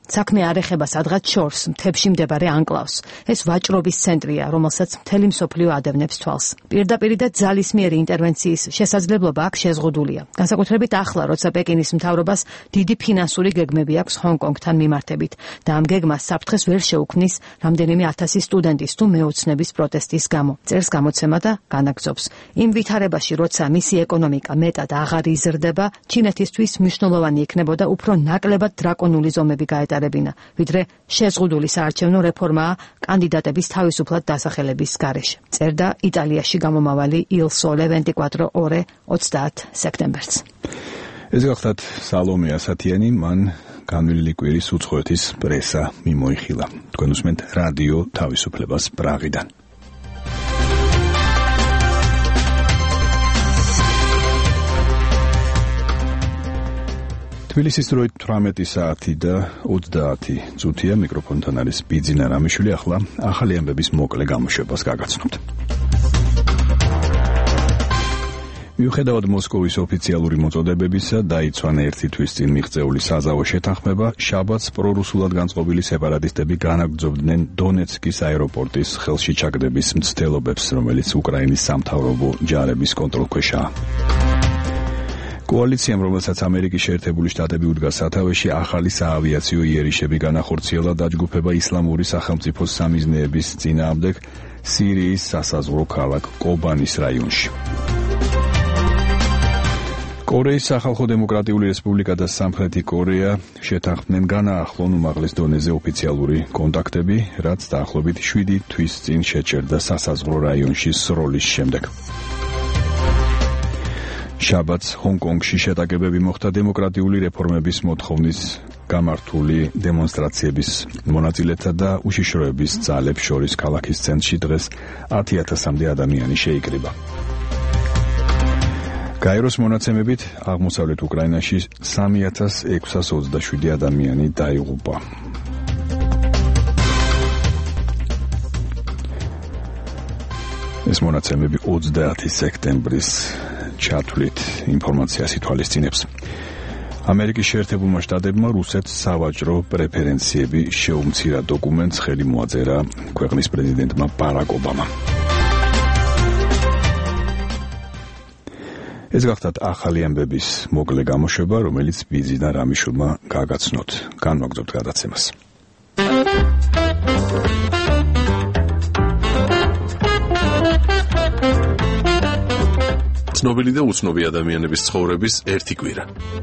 საქმე არ ეხება სადღაც შორს, მთებში მდებარე ანკლავს. ეს ვაჭრობის ცენტრია, რომელსაც მთელი მსოფლიო ადევნებს თვალს. პირდაპირ და ძალისმიერი ინტერვენციის შესაძლებლობა აქ შეზღუდულია. განსაკუთრებით ახლა, როცა პეკინის მთავრობას დიდი ფინანსური გეგმები აქვს ჰონკონგთან მიმართებით და ამ გეგმას საფრთხეს ვერ შეუქმნის რამდენიმე ათასი სტუდენტის თუ მეოცნების პროტესტის გამო. წერს გამოცემა და განაგრძობს. იმ ვითარებაში, როცა მისი ეკონომიკა მეტად აღარ იზრდება, ჩინეთისთვის მნიშვნელოვანი იქნებოდა უფრო ნაკლებად დრაკონული ზომები გაეტარებინა, ვიდრე შეზღუდული საარჩევნო რეფორმაა კანდიდატების თავისუფლად დასახელების გარეშე. წერდა იტალიაში გამომავალი Il Sole ventiquattro ore ოცდაათ სექტემბერს. ეს გახლავთ სალომე ასათიანი, მან განვლილი კვირის უცხოეთის პრესა მიმოიხილა. თქვენ უსმენთ რადიო თავისუფლებას პრაღიდან. თბილისის დროით თვრამეტი საათი და ოცდაათი წუთია, მიკროფონთან არის ბიძინა რამიშვილი. ახლა ახალი ამბების მოკლე გამოშვებას გაგაცნობთ. მიუხედავად მოსკოვის ოფიციალური მოწოდებებისა, დაიცვალა ერთი თვის წინ მიღწეული საზავო შეთანხმება, შაბათს პრორუსულად განწყობილი სეპარატისტები განაგრძობდნენ დონეცკის აეროპორტის ხელში ჩაგდების მცდელობებს, რომელიც უკრაინის სამთავრობო ჯარების კონტროლქვეშაა. კოალიციამ, რომელსაც ამერიკის შეერთებული შტატები უდგას სათავეში, ახალი საავიაციო იერიშები განახორციელა დაჯგუფება ისლამური სახელმწიფოს სამიზნეების წინააღმდეგ სირიის სასაზღვრო ქალაქ კობანის რაიონში. კორეის სახალხო დემოკრატიული რესპუბლიკა და სამხრეთი კორეა შეთანხმდნენ განაახლონ უმაღლეს დონეზე ოფიციალური კონტაქტები, რაც დაახლოებით შვიდი თვის წინ შეჩერდა სასაზღვრო რაიონში სროლის შემდეგ. შაბათს ჰონკონგში შეტაკებები მოხდა დემოკრატიული რეფორმების მოთხოვნის გამართული დემონსტრაციების მონაწილეთა და უშიშროების ძალებს შორის ქალაქის ცენტრში დღეს ათი ათასამდე ადამიანი შეიკრიბა. გაეროს მონაცემებით აღმოსავლეთ უკრაინაში სამი ათას ექვსას ოცდაშვიდი ადამიანი დაიღუპა. ეს მონაცემები ოცდაათი სექტემბრის ჩათვლით ინფორმაციას ითვალისწინებს. ამერიკის შეერთებულმა შტატებმა რუსეთს სავაჭრო პრეფერენციები შეუმცირა დოკუმენტს ხელი მოაწერა ქვეყნის პრეზიდენტმა ბარაკ ობამამ. ეს გახლავთ ახალი ამბების მოკლე გამოშვება, რომელიც ბიძინა რამიშვილმა გაგაცნოთ. განვაგრძობთ გადაცემას. ცნობილი და უცნობი ადამიანების ცხოვრების ერთი კვირა.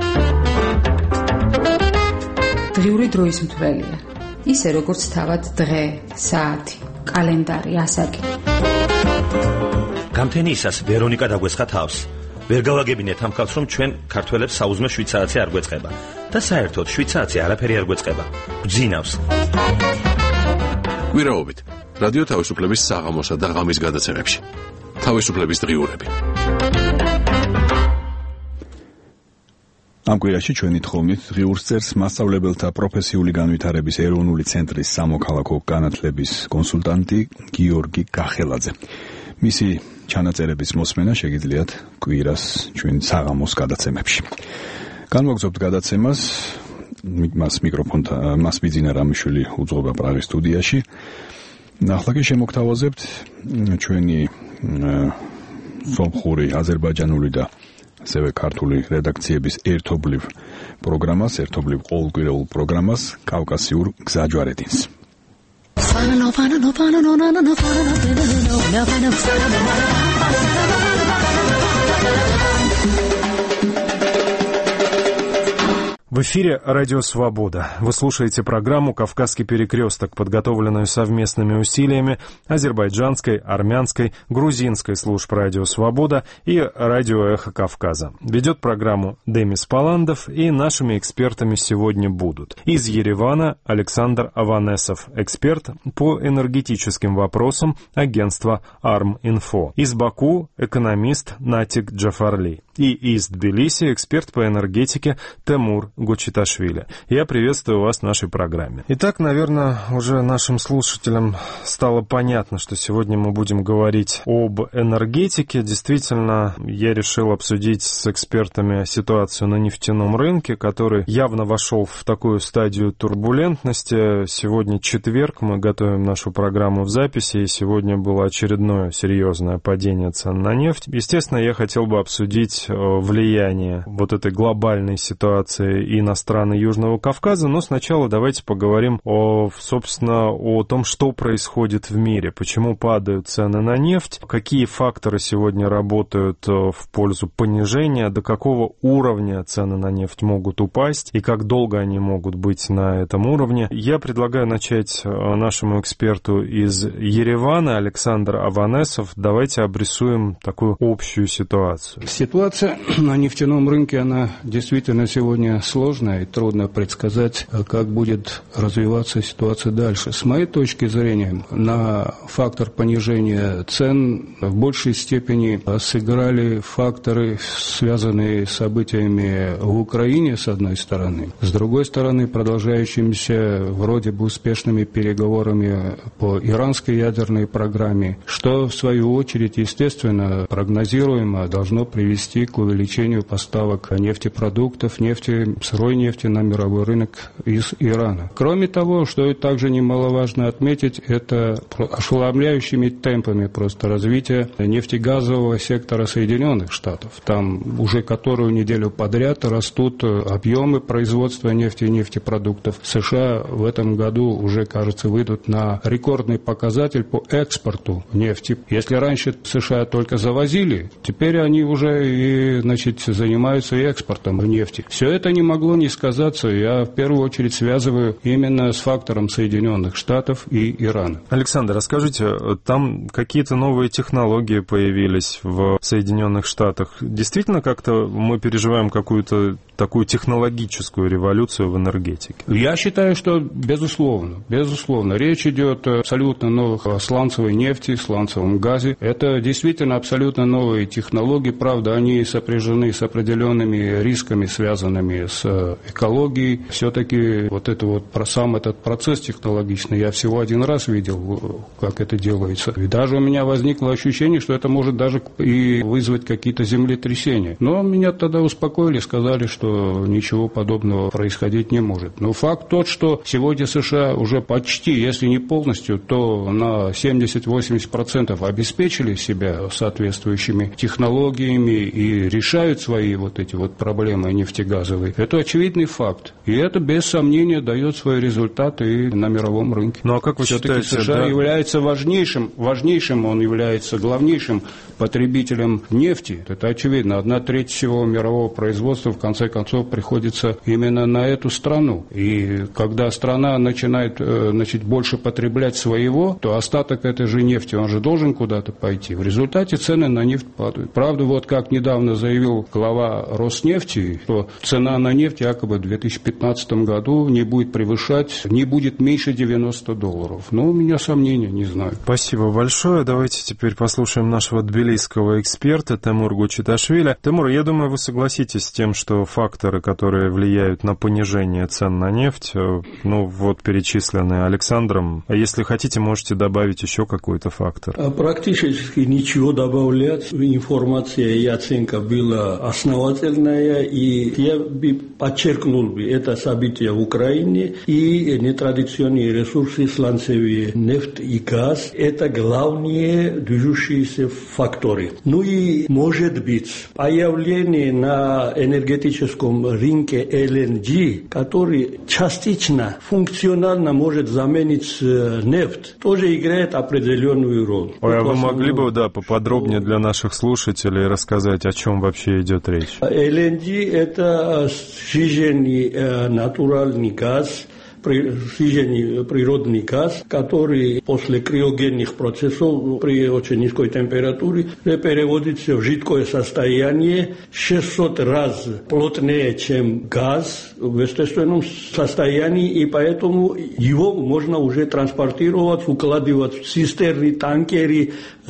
დღიური დროის მთვრელია. ისე როგორც თავად დღე, საათი, კალენდარი, ასაკი. გამთენიისას ვერონიკა დაგვესხა თავს. ვერ გავაგებინეთ ამ ხალხს, რომ ჩვენ ქართველებს საუზმე შვიცარიცი არ გვეწყება და საერთოდ შვიცარიცი არაფერი არ გვეწყება. გძინავს. კვირაობით რადიო თავისუფლების საღამოსა და ღამის გადაცემებში. თავისუფლების დღიურები. ამ კვირაში ჩვენი თხოვნით ღიურს წერს მასწავლებელთა პროფესიული განვითარების ეროვნული ცენტრის სამოქალაქო განათლების კონსულტანტი გიორგი კახელაძე. მისი ჩანაწერების მოსმენა შეგიძლიათ კვირას ჩვენ საღამოს გადაცემებში. განვაგრძობთ გადაცემას, მას მიკროფონთან მას ბიძინა რამიშვილი უძღვება პრაღის სტუდიაში. ახლა კი შემოგთავაზებთ ჩვენი სომხური, აზერბაიჯანული და ასევე ქართული რედაქციების ერთობლივ პროგრამას, ერთობლივ ყოველკვირეულ პროგრამას კავკასიურ გზაჯვარედინს. В эфире «Радио Свобода». Вы слушаете программу «Кавказский перекресток», подготовленную совместными усилиями азербайджанской, армянской, грузинской служб «Радио Свобода» и «Радио Эхо Кавказа». Ведет программу Демис Паландов, и нашими экспертами сегодня будут: из Еревана Александр Аванесов, эксперт по энергетическим вопросам агентства «Арм-Инфо», из Баку экономист Натик Джафарли. И из Тбилиси эксперт по энергетике Темур Гучиташвили. Я приветствую вас в нашей программе. Итак, наверное, уже нашим слушателям стало понятно, что сегодня мы будем говорить об энергетике. Действительно, я решил обсудить с экспертами ситуацию на нефтяном рынке, который явно вошел в такую стадию турбулентности. Сегодня четверг, мы готовим нашу программу в записи, и сегодня было очередное серьезное падение цен на нефть. Естественно, я хотел бы обсудить влияние вот этой глобальной ситуации и на страны Южного Кавказа, но сначала давайте поговорим о, собственно, о том, что происходит в мире, почему падают цены на нефть, какие факторы сегодня работают в пользу понижения, до какого уровня цены на нефть могут упасть и как долго они могут быть на этом уровне. Я предлагаю начать нашему эксперту из Еревана, Александр Аванесов. Давайте обрисуем такую общую ситуацию. Ситуация на нефтяном рынке, она действительно сегодня сложная и трудно предсказать, как будет развиваться ситуация дальше. С моей точки зрения, на фактор понижения цен в большей степени сыграли факторы, связанные с событиями в Украине, с одной стороны, с другой стороны, продолжающимися вроде бы успешными переговорами по иранской ядерной программе, что в свою очередь, естественно, прогнозируемо должно привести к увеличению поставок нефтепродуктов, нефти, сырой нефти на мировой рынок из Ирана. Кроме того, что также немаловажно отметить, это ошеломляющими темпами просто развития нефтегазового сектора Соединенных Штатов. Там уже которую неделю подряд растут объемы производства нефти и нефтепродуктов. США в этом году уже, кажется, выйдут на рекордный показатель по экспорту нефти. Если раньше США только завозили, теперь они уже и, значит, занимаются и экспортом нефти. Все это не могло не сказаться. Я в первую очередь связываю именно с фактором Соединенных Штатов и Ирана. Александр, расскажите, там какие-то новые технологии появились в Соединенных Штатах. Действительно, как-то мы переживаем какую-то такую технологическую революцию в энергетике? Я считаю, что безусловно. Безусловно. Речь идет абсолютно новых о сланцевой нефти, сланцевом газе. Это действительно абсолютно новые технологии. Правда, они сопряжены с определенными рисками, связанными с экологией. Все-таки вот это вот сам этот процесс технологичный я всего один раз видел, как это делается. И даже у меня возникло ощущение, что это может даже и вызвать какие-то землетрясения. Но меня тогда успокоили, сказали, что ничего подобного происходить не может. Но факт тот, что сегодня США уже почти, если не полностью, то на семьдесят-восемьдесят процентов обеспечили себя соответствующими технологиями и решают свои вот эти вот проблемы нефтегазовые. Это очевидный факт. И это без сомнения дает свои результаты и на мировом рынке. Ну а как вы Все-таки считаете, США да? является важнейшим, важнейшим, он является главнейшим потребителем нефти. Это очевидно. Одна треть всего мирового производства в конце концов приходится именно на эту страну. И когда страна начинает, значит, больше потреблять своего, то остаток этой же нефти, он же должен куда-то пойти. В результате цены на нефть падают. Правда, вот как недавно заявил глава Роснефти, что цена на нефть якобы в две тысячи пятнадцатом году не будет превышать, не будет меньше девяноста долларов. Но у меня сомнения, не знаю. Спасибо большое. Давайте теперь послушаем нашего тбилисского эксперта Темур Гучиташвили. Темур, я думаю, вы согласитесь с тем, что факторы, которые влияют на понижение цен на нефть, ну вот перечисленные Александром. А если хотите, можете добавить еще какой-то фактор. Практически ничего добавлять. Информация и оценка была основательная, и я бы подчеркнул, это события в Украине и нетрадиционные ресурсы, сланцевые нефть и газ. Это главные движущиеся факторы. Ну и может быть появление на энергетическом рынке эл эн джи, который частично, функционально может заменить нефть, тоже играет определенную роль. Ой, а вы могли бы, да, поподробнее для наших слушателей рассказать, о чем вообще идет речь? эл эн джи – это сжиженный натуральный газ, сжиженный природный газ, который после криогенных процессов при очень низкой температуре переводится в жидкое состояние шестьсот раз плотнее, чем газ в естественном состоянии, и поэтому его можно уже транспортировать, укладывать в цистерны, танкеры,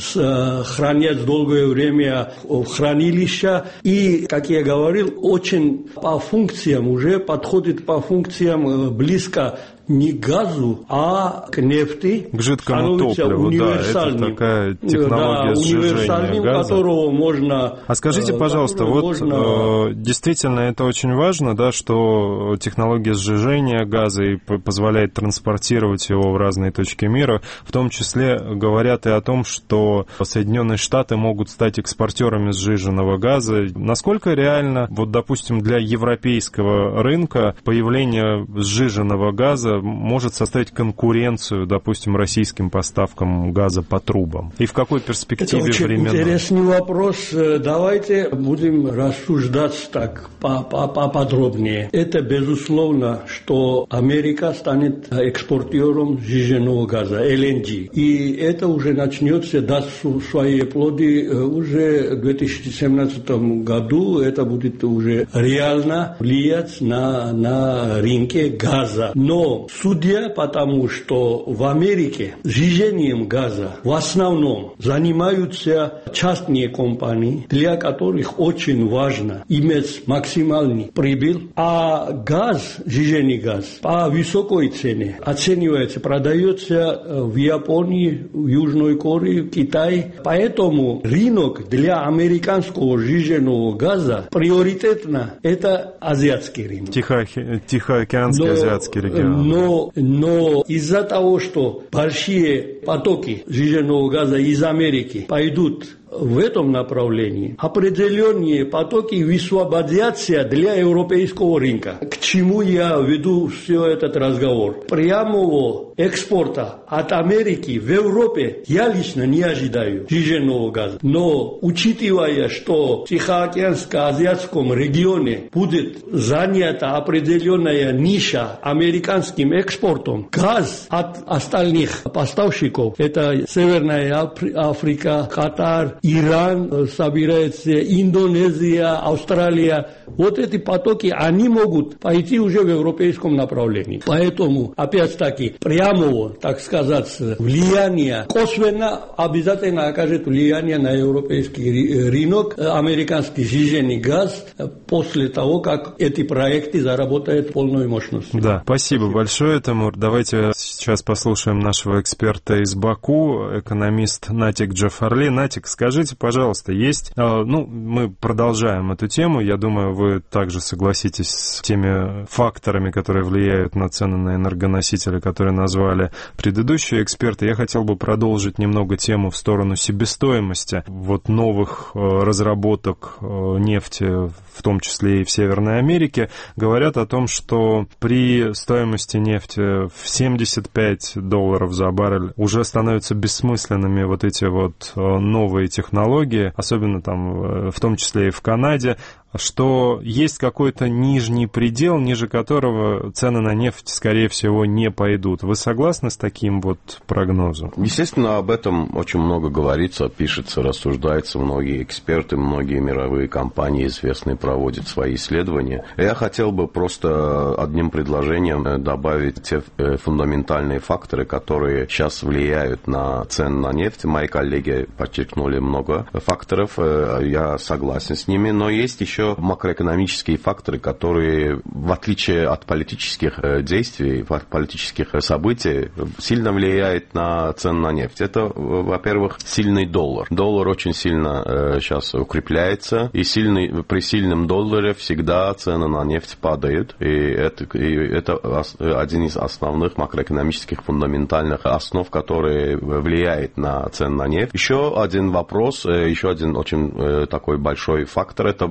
хранять долгое время в хранилища. И, как я говорил, очень по функциям уже подходит по функциям близко не к газу, а к нефти, к жидкому топливу, да, это такая технология да, сжижения газа, которого можно... А скажите, пожалуйста, вот можно... действительно это очень важно, да, что технология сжижения газа и позволяет транспортировать его в разные точки мира, в том числе говорят и о том, что Соединенные Штаты могут стать экспортерами сжиженного газа. Насколько реально, вот, допустим, для европейского рынка появление сжиженного газа может составить конкуренцию, допустим, российским поставкам газа по трубам? И в какой перспективе временной? Это очень интересный вопрос. Давайте будем рассуждать так поподробнее. Это безусловно, что Америка станет экспортером сжиженного газа, эл эн джи. И это уже начнется дать свои плоды уже в две тысячи семнадцатом году. Это будет уже реально влиять на, на рынке газа. Но судя по тому, что в Америке сжижением газа в основном занимаются частные компании, для которых очень важно иметь максимальный прибыль, а газ, сжиженный газ по высокой цене оценивается, продается в Японии, в Южной Корее, в Китае. Поэтому рынок для американского сжиженного газа приоритетно это азиатский рынок. Тихоокеанский азиатский регион. Но, но из-за того, что большие потоки сжиженного газа из Америки пойдут в этом направлении, определенные потоки высвободятся для европейского рынка. К чему я веду все этот разговор? Прямого экспорта от Америки в Европе я лично не ожидаю сжиженного газа. Но учитывая, что в Тихоокеанско-азиатском регионе будет занята определенная ниша американским экспортом, газ от остальных поставщиков, это Северная Африка, Катар, Иран, собирается Индонезия, Австралия. Вот эти потоки, они могут пойти уже в европейском направлении. Поэтому, опять-таки, прямого, так сказать, влияния косвенно обязательно окажет влияние на европейский рынок американский сжиженный газ после того, как эти проекты заработают полной мощностью. Да, спасибо большое, Тимур. Давайте сейчас послушаем нашего эксперта из Баку, экономист Натик Джафарли. Натик, скажите, пожалуйста, есть... Ну, мы продолжаем эту тему. Я думаю, вы также согласитесь с теми факторами, которые влияют на цены на энергоносители, которые назвали предыдущие эксперты. Я хотел бы продолжить немного тему в сторону себестоимости вот новых разработок нефти, в том числе и в Северной Америке. Говорят о том, что при стоимости нефти в семьдесят пять долларов за баррель уже становятся бессмысленными вот эти вот новые технологии, особенно там в том числе и в Канаде, что есть какой-то нижний предел, ниже которого цены на нефть, скорее всего, не пойдут. Вы согласны с таким вот прогнозом? Естественно, об этом очень много говорится, пишется, рассуждается. Многие эксперты, многие мировые компании известные проводят свои исследования. Я хотел бы просто одним предложением добавить те фундаментальные факторы, которые сейчас влияют на цены на нефть. Мои коллеги подчеркнули много факторов, я согласен с ними, но есть еще макроэкономические факторы, которые, в отличие от политических действий, от политических событий, сильно влияют на цены на нефть. Это, во-первых, сильный доллар. Доллар очень сильно сейчас укрепляется, и сильный, при сильном долларе всегда цены на нефть падают. И это, и это один из основных макроэкономических фундаментальных основ, которые влияют на цены на нефть. Еще один вопрос, еще один очень такой большой фактор, это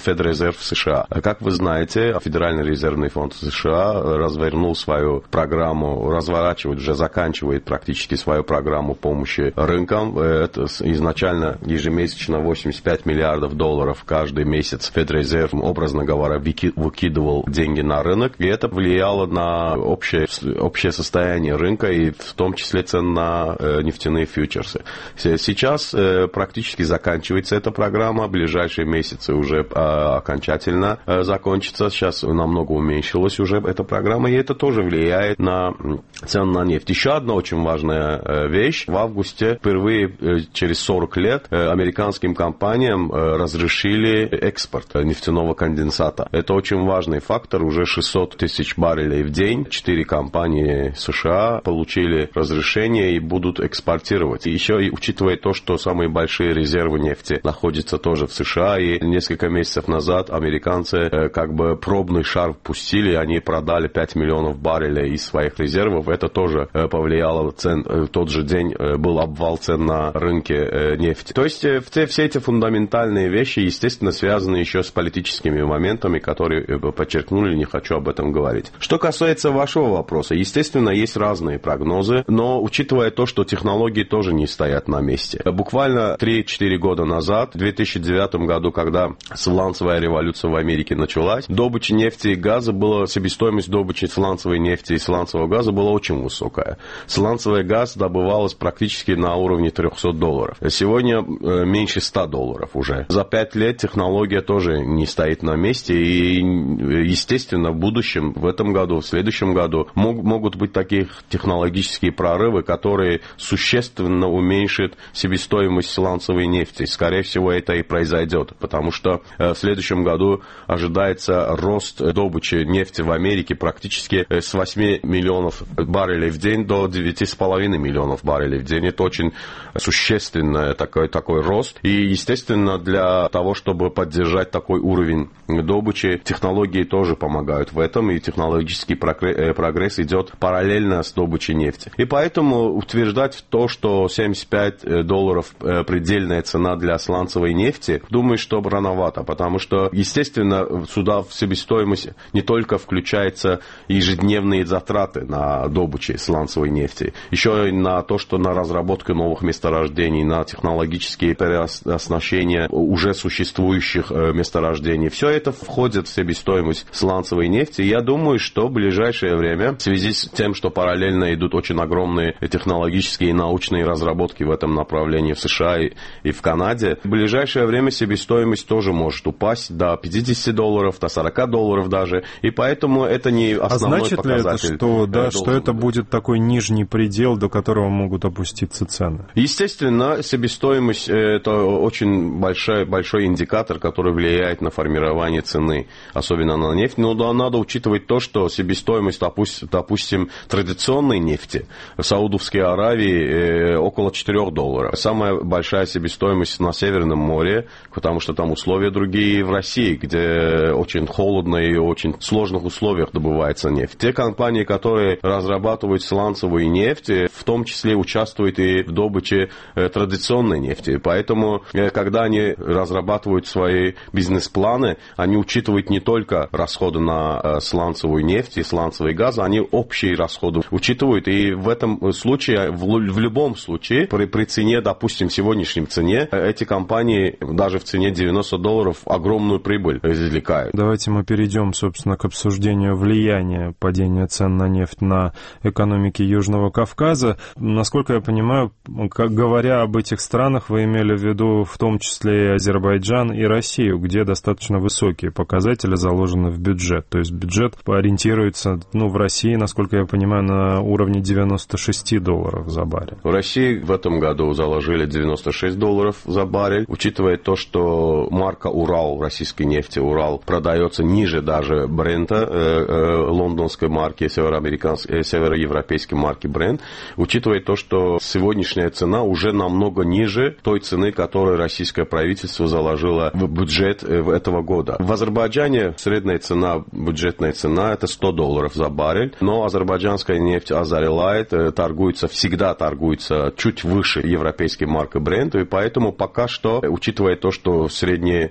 Федрезерв США. Как вы знаете, Федеральный резервный фонд США развернул свою программу, разворачивает, уже заканчивает практически свою программу помощи рынкам. Это изначально ежемесячно восемьдесят пять миллиардов долларов каждый месяц Федрезерв, образно говоря, выкидывал деньги на рынок, и это влияло на общее, общее состояние рынка, и в том числе цен на нефтяные фьючерсы. Сейчас практически заканчивается эта программа, в ближайшие месяцы уже окончательно закончится. Сейчас намного уменьшилась уже эта программа, и это тоже влияет на цены на нефть. Еще одна очень важная вещь. В августе впервые через сорок лет американским компаниям разрешили экспорт нефтяного конденсата. Это очень важный фактор. Уже шестьсот тысяч баррелей в день. Четыре компании США получили разрешение и будут экспортировать. И еще и учитывая то, что самые большие резервы нефти находятся тоже в США, и несколько месяцев назад американцы как бы пробный шар пустили, они продали пять миллионов баррелей из своих резервов. Это тоже повлияло цен. В тот же день был обвал цен на рынке нефти. То есть все эти фундаментальные вещи, естественно, связаны еще с политическими моментами, которые подчеркнули, не хочу об этом говорить. Что касается вашего вопроса, естественно, есть разные прогнозы, но учитывая то, что технологии тоже не стоят на месте. Буквально три-четыре года назад, в две тысячи девятом году, когда сланцевая революция в Америке началась, добыча нефти и газа была, себестоимость добычи сланцевой нефти и сланцевого газа была очень высокая. Сланцевый газ добывалось практически на уровне триста долларов. Сегодня меньше ста долларов уже. За пять лет технология тоже не стоит на месте, и, естественно, в будущем, в этом году, в следующем году мог, могут быть такие технологические прорывы, которые существенно уменьшат себестоимость сланцевой нефти. Скорее всего, это и произойдет, потому что в следующем году ожидается рост добычи нефти в Америке практически с восьми миллионов баррелей в день до девяти с половиной миллионов баррелей в день. Это очень существенный такой, такой рост. И, естественно, для того, чтобы поддержать такой уровень добычи, технологии тоже помогают в этом, и технологический прогресс идет параллельно с добычей нефти. И поэтому утверждать то, что семьдесят пять долларов предельная цена для сланцевой нефти, думаю, что рановато, потому что, естественно, сюда в себестоимость не только включаются ежедневные затраты на добычу сланцевой нефти, еще и на то, что на разработку новых месторождений, на технологические переоснащения уже существующих месторождений. Все это входит в себестоимость сланцевой нефти. Я думаю, что в ближайшее время, в связи с тем, что параллельно идут очень огромные технологические и научные разработки в этом направлении в США и, и в Канаде, в ближайшее время себестоимость тоже может упасть до пятидесяти долларов, до сорока долларов даже, и поэтому это не основной а значит показатель. Ли это, что, да, что это будет такой нижний предел, до которого могут опуститься цены? Естественно, себестоимость – это очень большой, большой индикатор, который влияет на формирование цены, особенно на нефть. Но да, надо учитывать то, что себестоимость, допустим, традиционной нефти в Саудовской Аравии около четырёх долларов. Самая большая себестоимость на Северном море, потому что там условия другие, в России, где очень холодно и в очень сложных условиях добывается нефть. Те компании, которые разрабатывают сланцевую нефть, в том числе участвуют и в добыче традиционной нефти. Поэтому, когда они разрабатывают свои бизнес-планы, они учитывают не только расходы на сланцевую нефть и сланцевый газ, они общие расходы учитывают. И в этом случае, в, в любом случае, при, при цене, допустим, сегодняшней цене, эти компании даже в цене девяносто долларов огромную прибыль извлекают. Давайте мы перейдем, собственно, к обсуждению влияния падения цен на нефть на экономики Южного Кавказа. Насколько я понимаю, как, говоря об этих странах, вы имели в виду в том числе и Азербайджан, и Россию, где достаточно высокие показатели заложены в бюджет. То есть бюджет ориентируется, ну, в России, насколько я понимаю, на уровне девяноста шести долларов за баррель. В России в этом году заложили девяносто шесть долларов за баррель, учитывая то, что марка Урал, российской нефти Урал, продается ниже даже Брента, э, э, лондонской марки, североамериканской, э, североевропейской марки Brent, учитывая то, что сегодняшняя цена уже намного ниже той цены, которую российское правительство заложило в бюджет этого года. В Азербайджане средняя цена, бюджетная цена, это сто долларов за баррель, но азербайджанская нефть Азарилайт торгуется, всегда торгуется чуть выше европейской марки Brent, и поэтому пока что, учитывая то, что средняя годовая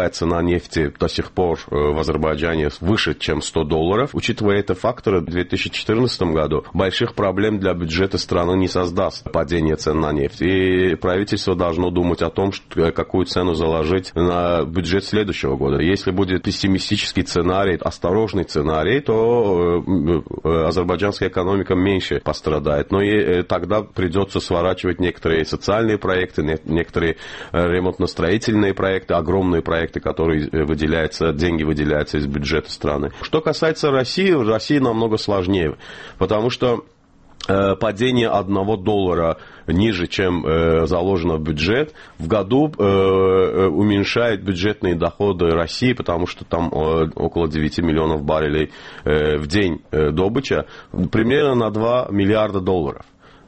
мировая цена нефти до сих пор в Азербайджане выше, чем сто долларов. Учитывая эти факторы, в две тысячи четырнадцатом году больших проблем для бюджета страны не создаст падение цен на нефть. И правительство должно думать о том, что, какую цену заложить на бюджет следующего года. Если будет пессимистический сценарий, осторожный сценарий, то азербайджанская экономика меньше пострадает. Но и тогда придется сворачивать некоторые социальные проекты, некоторые ремонтно-строительные проекты, огромные проекты, которые выделяются, деньги выделяются из бюджета страны. Что касается России, в России намного сложнее, потому что падение одного доллара ниже, чем э, заложено в бюджет, в году э, уменьшает бюджетные доходы России, потому что там э, около девяти миллионов баррелей э, в день э, добыча, примерно на два миллиарда долларов.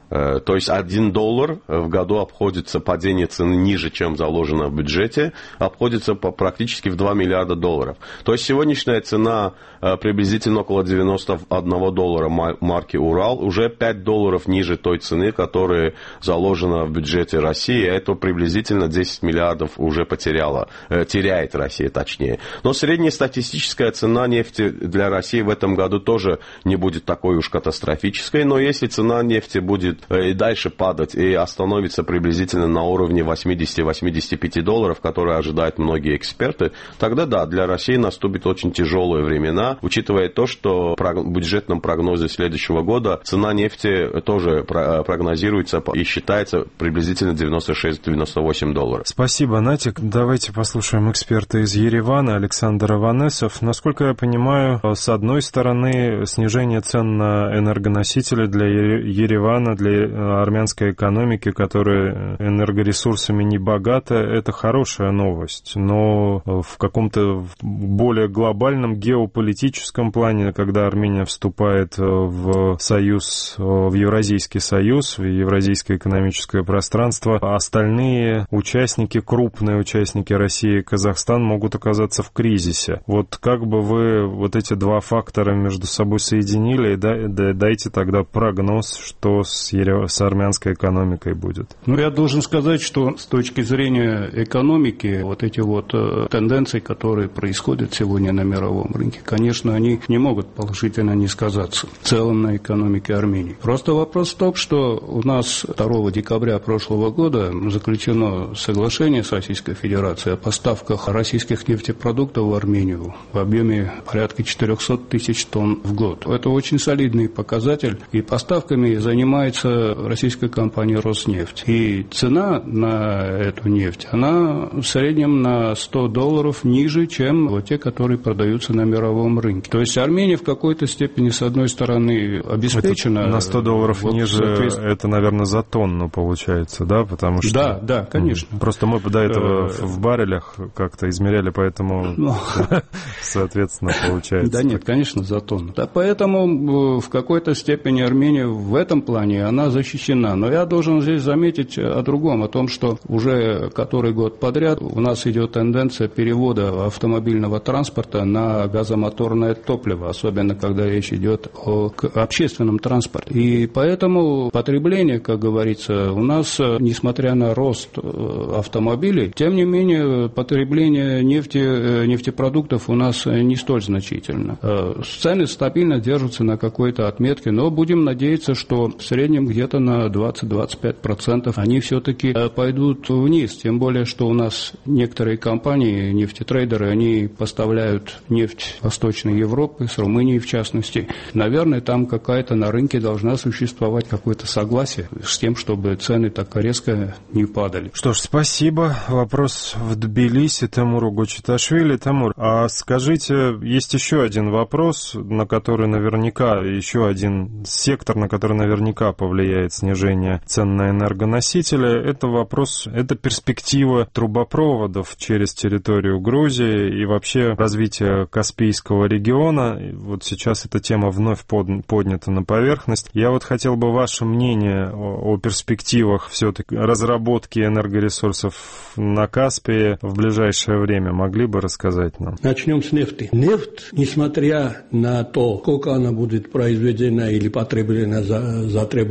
То есть один доллар в году обходится, падение цены ниже, чем заложено в бюджете, обходится по, практически в два миллиарда долларов. То есть сегодняшняя цена приблизительно около девяносто один доллара марки «Урал», уже пять долларов ниже той цены, которая заложена в бюджете России. Это приблизительно десять миллиардов уже потеряла, теряет Россия точнее. Но среднестатистическая цена нефти для России в этом году тоже не будет такой уж катастрофической. Но если цена нефти будет и дальше падать и остановится приблизительно на уровне восемьдесят-восемьдесят пять долларов, которые ожидают многие эксперты, тогда да, для России наступит очень тяжелые времена, учитывая то, что в бюджетном прогнозе следующего года цена нефти тоже прогнозируется и считается приблизительно девяносто шесть - девяносто восемь долларов. Спасибо, Натик. Давайте послушаем эксперта из Еревана, Александр Аванесов. Насколько я понимаю, с одной стороны, снижение цен на энергоносители для Еревана, для армянской экономики, которая энергоресурсами не богата, это хорошая новость. Но в каком-то более глобальном геополитическом плане, когда Армения вступает в союз, в Евразийский союз, в Евразийское экономическое пространство, остальные участники, крупные участники России и Казахстан могут оказаться в кризисе. Вот как бы вы вот эти два фактора между собой соединили, и дайте тогда прогноз, что с с армянской экономикой будет? Ну, я должен сказать, что с точки зрения экономики, вот эти вот тенденции, которые происходят сегодня на мировом рынке, конечно, они не могут положительно не сказаться в целом на экономике Армении. Просто вопрос в том, что у нас второго декабря прошлого года заключено соглашение с Российской Федерацией о поставках российских нефтепродуктов в Армению в объеме порядка четыреста тысяч тонн в год. Это очень солидный показатель, и поставками занимается российской компании «Роснефть». И цена на эту нефть, она в среднем на сто долларов ниже, чем вот те, которые продаются на мировом рынке. То есть Армения в какой-то степени, с одной стороны, обеспечена... Это на сто долларов вот, ниже, соответственно... это, наверное, за тонну получается, да? Потому что... Да, да, конечно. Просто мы до этого в баррелях как-то измеряли, поэтому, соответственно, получается. Да нет, конечно, за тонну. Поэтому в какой-то степени Армения в этом плане, она защищена. Но я должен здесь заметить о другом, о том, что уже который год подряд у нас идет тенденция перевода автомобильного транспорта на газомоторное топливо, особенно когда речь идет о общественном транспорте. И поэтому потребление, как говорится, у нас, несмотря на рост автомобилей, тем не менее потребление нефти, нефтепродуктов у нас не столь значительно. Цены стабильно держатся на какой-то отметке, но будем надеяться, что в среднем где-то на двадцать-двадцать пять процентов они все-таки пойдут вниз. Тем более, что у нас некоторые компании, нефтетрейдеры, они поставляют нефть Восточной Европы, с Румынии в частности. Наверное, там какая-то на рынке должна существовать какое-то согласие с тем, чтобы цены так резко не падали. Что ж, спасибо. Вопрос в Тбилиси Тимуру Гочиташвили. Тимур, а скажите, есть еще один вопрос, на который наверняка, еще один сектор, на который наверняка повлияет снижение цен на энергоносители. Это вопрос, это перспектива трубопроводов через территорию Грузии и вообще развитие Каспийского региона. Вот сейчас эта тема вновь поднята на поверхность. Я вот хотел бы ваше мнение о, о перспективах все-таки разработки энергоресурсов на Каспии в ближайшее время. Могли бы рассказать нам? Начнем с нефти. Нефть, несмотря на то, сколько она будет произведена или потреблена за, за три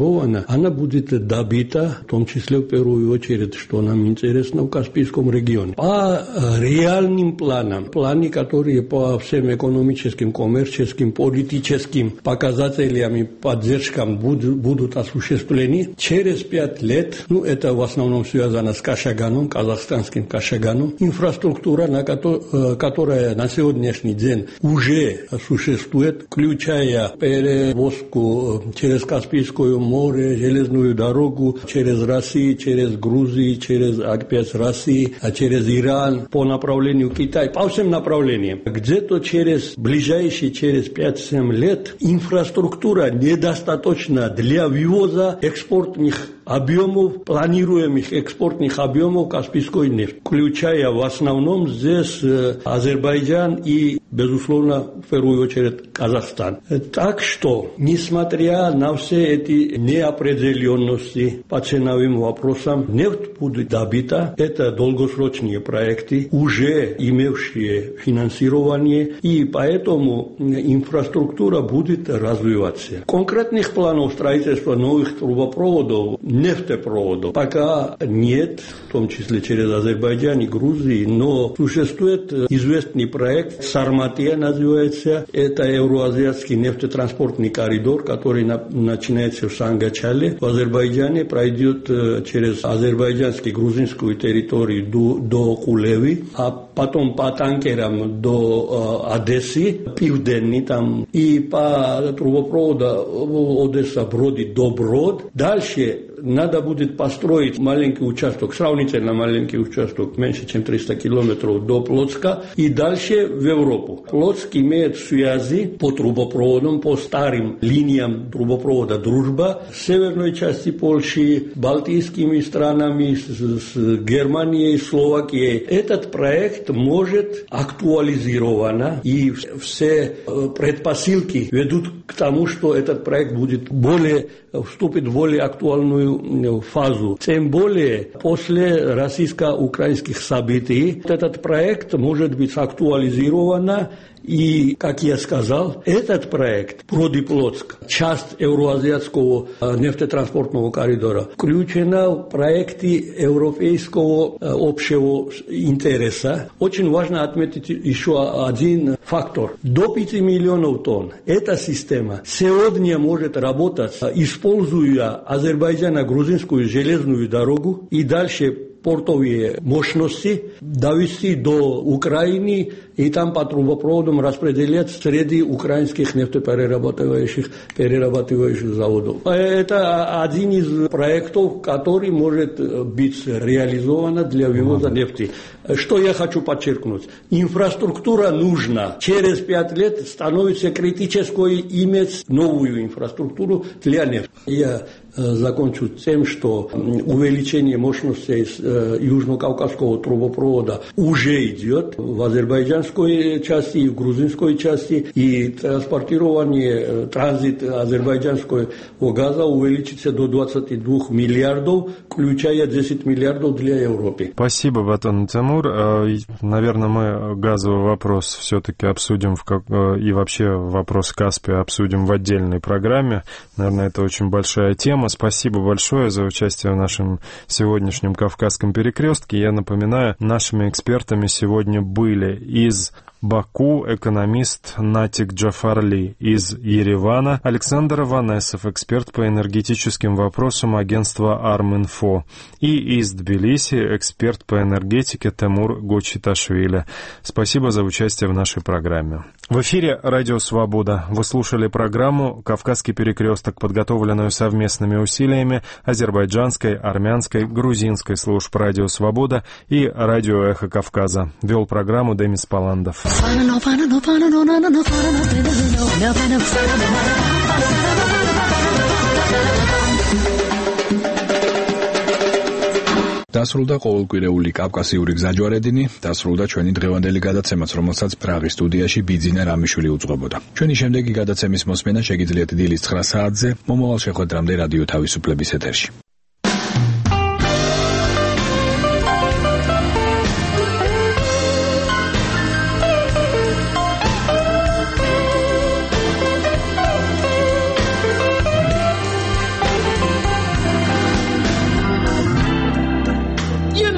сформирована, она будет добита, в том числе в первую очередь, что нам интересно, в Каспийском регионе. По реальным планам, планы, которые по всем экономическим, коммерческим, политическим показателям и поддержкам будут, будут осуществлены, через пять лет, ну это в основном связано с Кашаганом, казахстанским Кашаганом, инфраструктура, на ко- которая на сегодняшний день уже существует, включая перевозку через Каспийское море, железную дорогу, через Россию, через Грузию, через опять Россию, через Иран, по направлению Китая, по всем направлениям. Где-то через ближайшие, через пять-семь лет инфраструктура недостаточна для вывоза экспортных объемов, планируемых экспортных объемов Каспийской нефти, включая в основном здесь Азербайджан и, безусловно, в первую очередь Казахстан. Так что, несмотря на все эти неопределенности по ценовым вопросам, нефть будет добита. Это долгосрочные проекты, уже имевшие финансирование, и поэтому инфраструктура будет развиваться. Конкретных планов строительства новых трубопроводов, нефтепроводов пока нет, в том числе через Азербайджан и Грузию, но существует известный проект, Сарматия называется, это Евроазиатский нефтетранспортный коридор, который на, начинается в Сангачале, в Азербайджане, пройдет через азербайджанскую грузинскую территорию до, до Кулеви, а потом по танкерам до э, Одессы, Пивденни там, и по трубопроводу Одесса-Броди до Брод. Дальше надо будет построить маленький участок, сравнительно маленький участок, меньше чем триста километров до Плотска, и дальше в Европу. Плотск имеет связи по трубопроводам, по старым линиям трубопровода «Дружба» с северной части Польши, балтийскими странами, с, с Германией, Словакией. Этот проект может актуализировано, и все предпосылки ведут к тому, что этот проект будет более, вступит в более актуальную фазу. Тем более, после российско-украинских событий этот проект может быть актуализирован. И, как я сказал, этот проект Броди-Плотск, часть Евроазиатского нефтетранспортного коридора, включена в проекты европейского общего интереса. Очень важно отметить еще один фактор. До пяти миллионов тонн эта система сегодня может работать, используя азербайджано-грузинскую железную дорогу и дальше портовые мощности довести до Украины и там по трубопроводам распределять среди украинских нефтеперерабатывающих перерабатывающих заводов. Это один из проектов, который может быть реализован для вывоза нефти. Что я хочу подчеркнуть? Инфраструктура нужна. Через пять лет становится критической иметь новую инфраструктуру для нефти. Я закончу тем, что увеличение мощностей Южно-Кавказского трубопровода уже идет в азербайджанской части и в грузинской части, и транспортирование, транзит азербайджанского газа увеличится до двадцати двух миллиардов, включая десять миллиардов для Европы. Спасибо, Батон Тимур. Наверное, мы газовый вопрос все-таки обсудим в как... и вообще вопрос Каспия обсудим в отдельной программе. Наверное, это очень большая тема. Спасибо большое за участие в нашем сегодняшнем Кавказском перекрестке. Я напоминаю, нашими экспертами сегодня были из Баку экономист Натик Джафарли, из Еревана Александр Ванесов, эксперт по энергетическим вопросам агентства Арминфо, и из Тбилиси эксперт по энергетике Тимур Гочиташвили. Спасибо за участие в нашей программе. В эфире «Радио Свобода». Вы слушали программу «Кавказский перекресток», подготовленную совместными усилиями азербайджанской, армянской, грузинской служб «Радио Свобода» и «Радио Эхо Кавказа». Вел программу Демис Паландов. დასრულდა ყოველკვირეული კავკასიური გზაჯვარედინი, დასრულდა ჩვენი დღევანდელი გადაცემაც, რომელსაც პრაღის სტუდიაში ბიძინა რამიშვილი უძღვებოდა. ჩვენი შემდეგი გადაცემის მოსმენა შეგიძლიათ დილის ცხრა საათზე მომავალ შეხვედრამდე რადიო თავისუფლების ეთერში.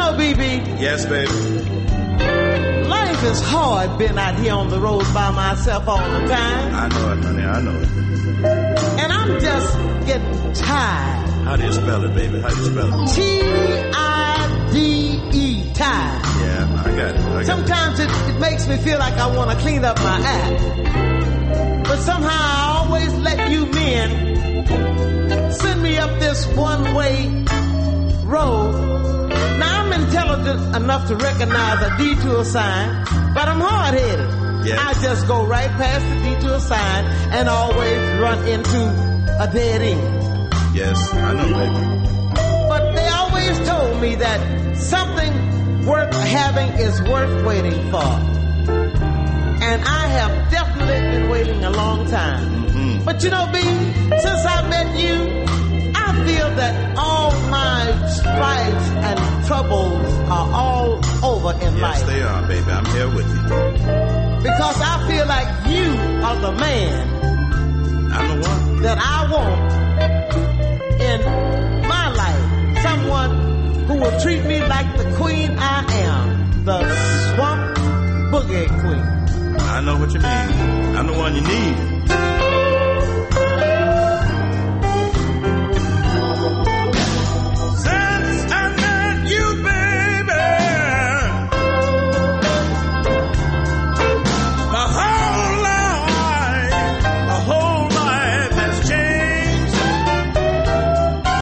know, B B. Yes, baby. Life is hard being out here on the road by myself all the time. I know it, honey. I know it. And I'm just getting tired. How do you spell it, baby? How do you spell it? T I D E, tired. Yeah, I got it. I got Sometimes it. It, it makes me feel like I want to clean up my act. But somehow I always let you men send me up this one-way road. Now I'm intelligent enough to recognize a detour sign, but I'm hard-headed. Yes. I just go right past the detour sign and always run into a dead end. Yes, I know, baby. But they always told me that something worth having is worth waiting for. And I have definitely been waiting a long time. Mm-hmm. But you know, B, since I met you, I feel that all my strides and troubles are all over in yes, life. Yes, they are, baby. I'm here with you. Because I feel like you are the man I'm the one that I want in my life. Someone who will treat me like the queen I am, the swamp boogie queen. I know what you mean. I'm the one you need.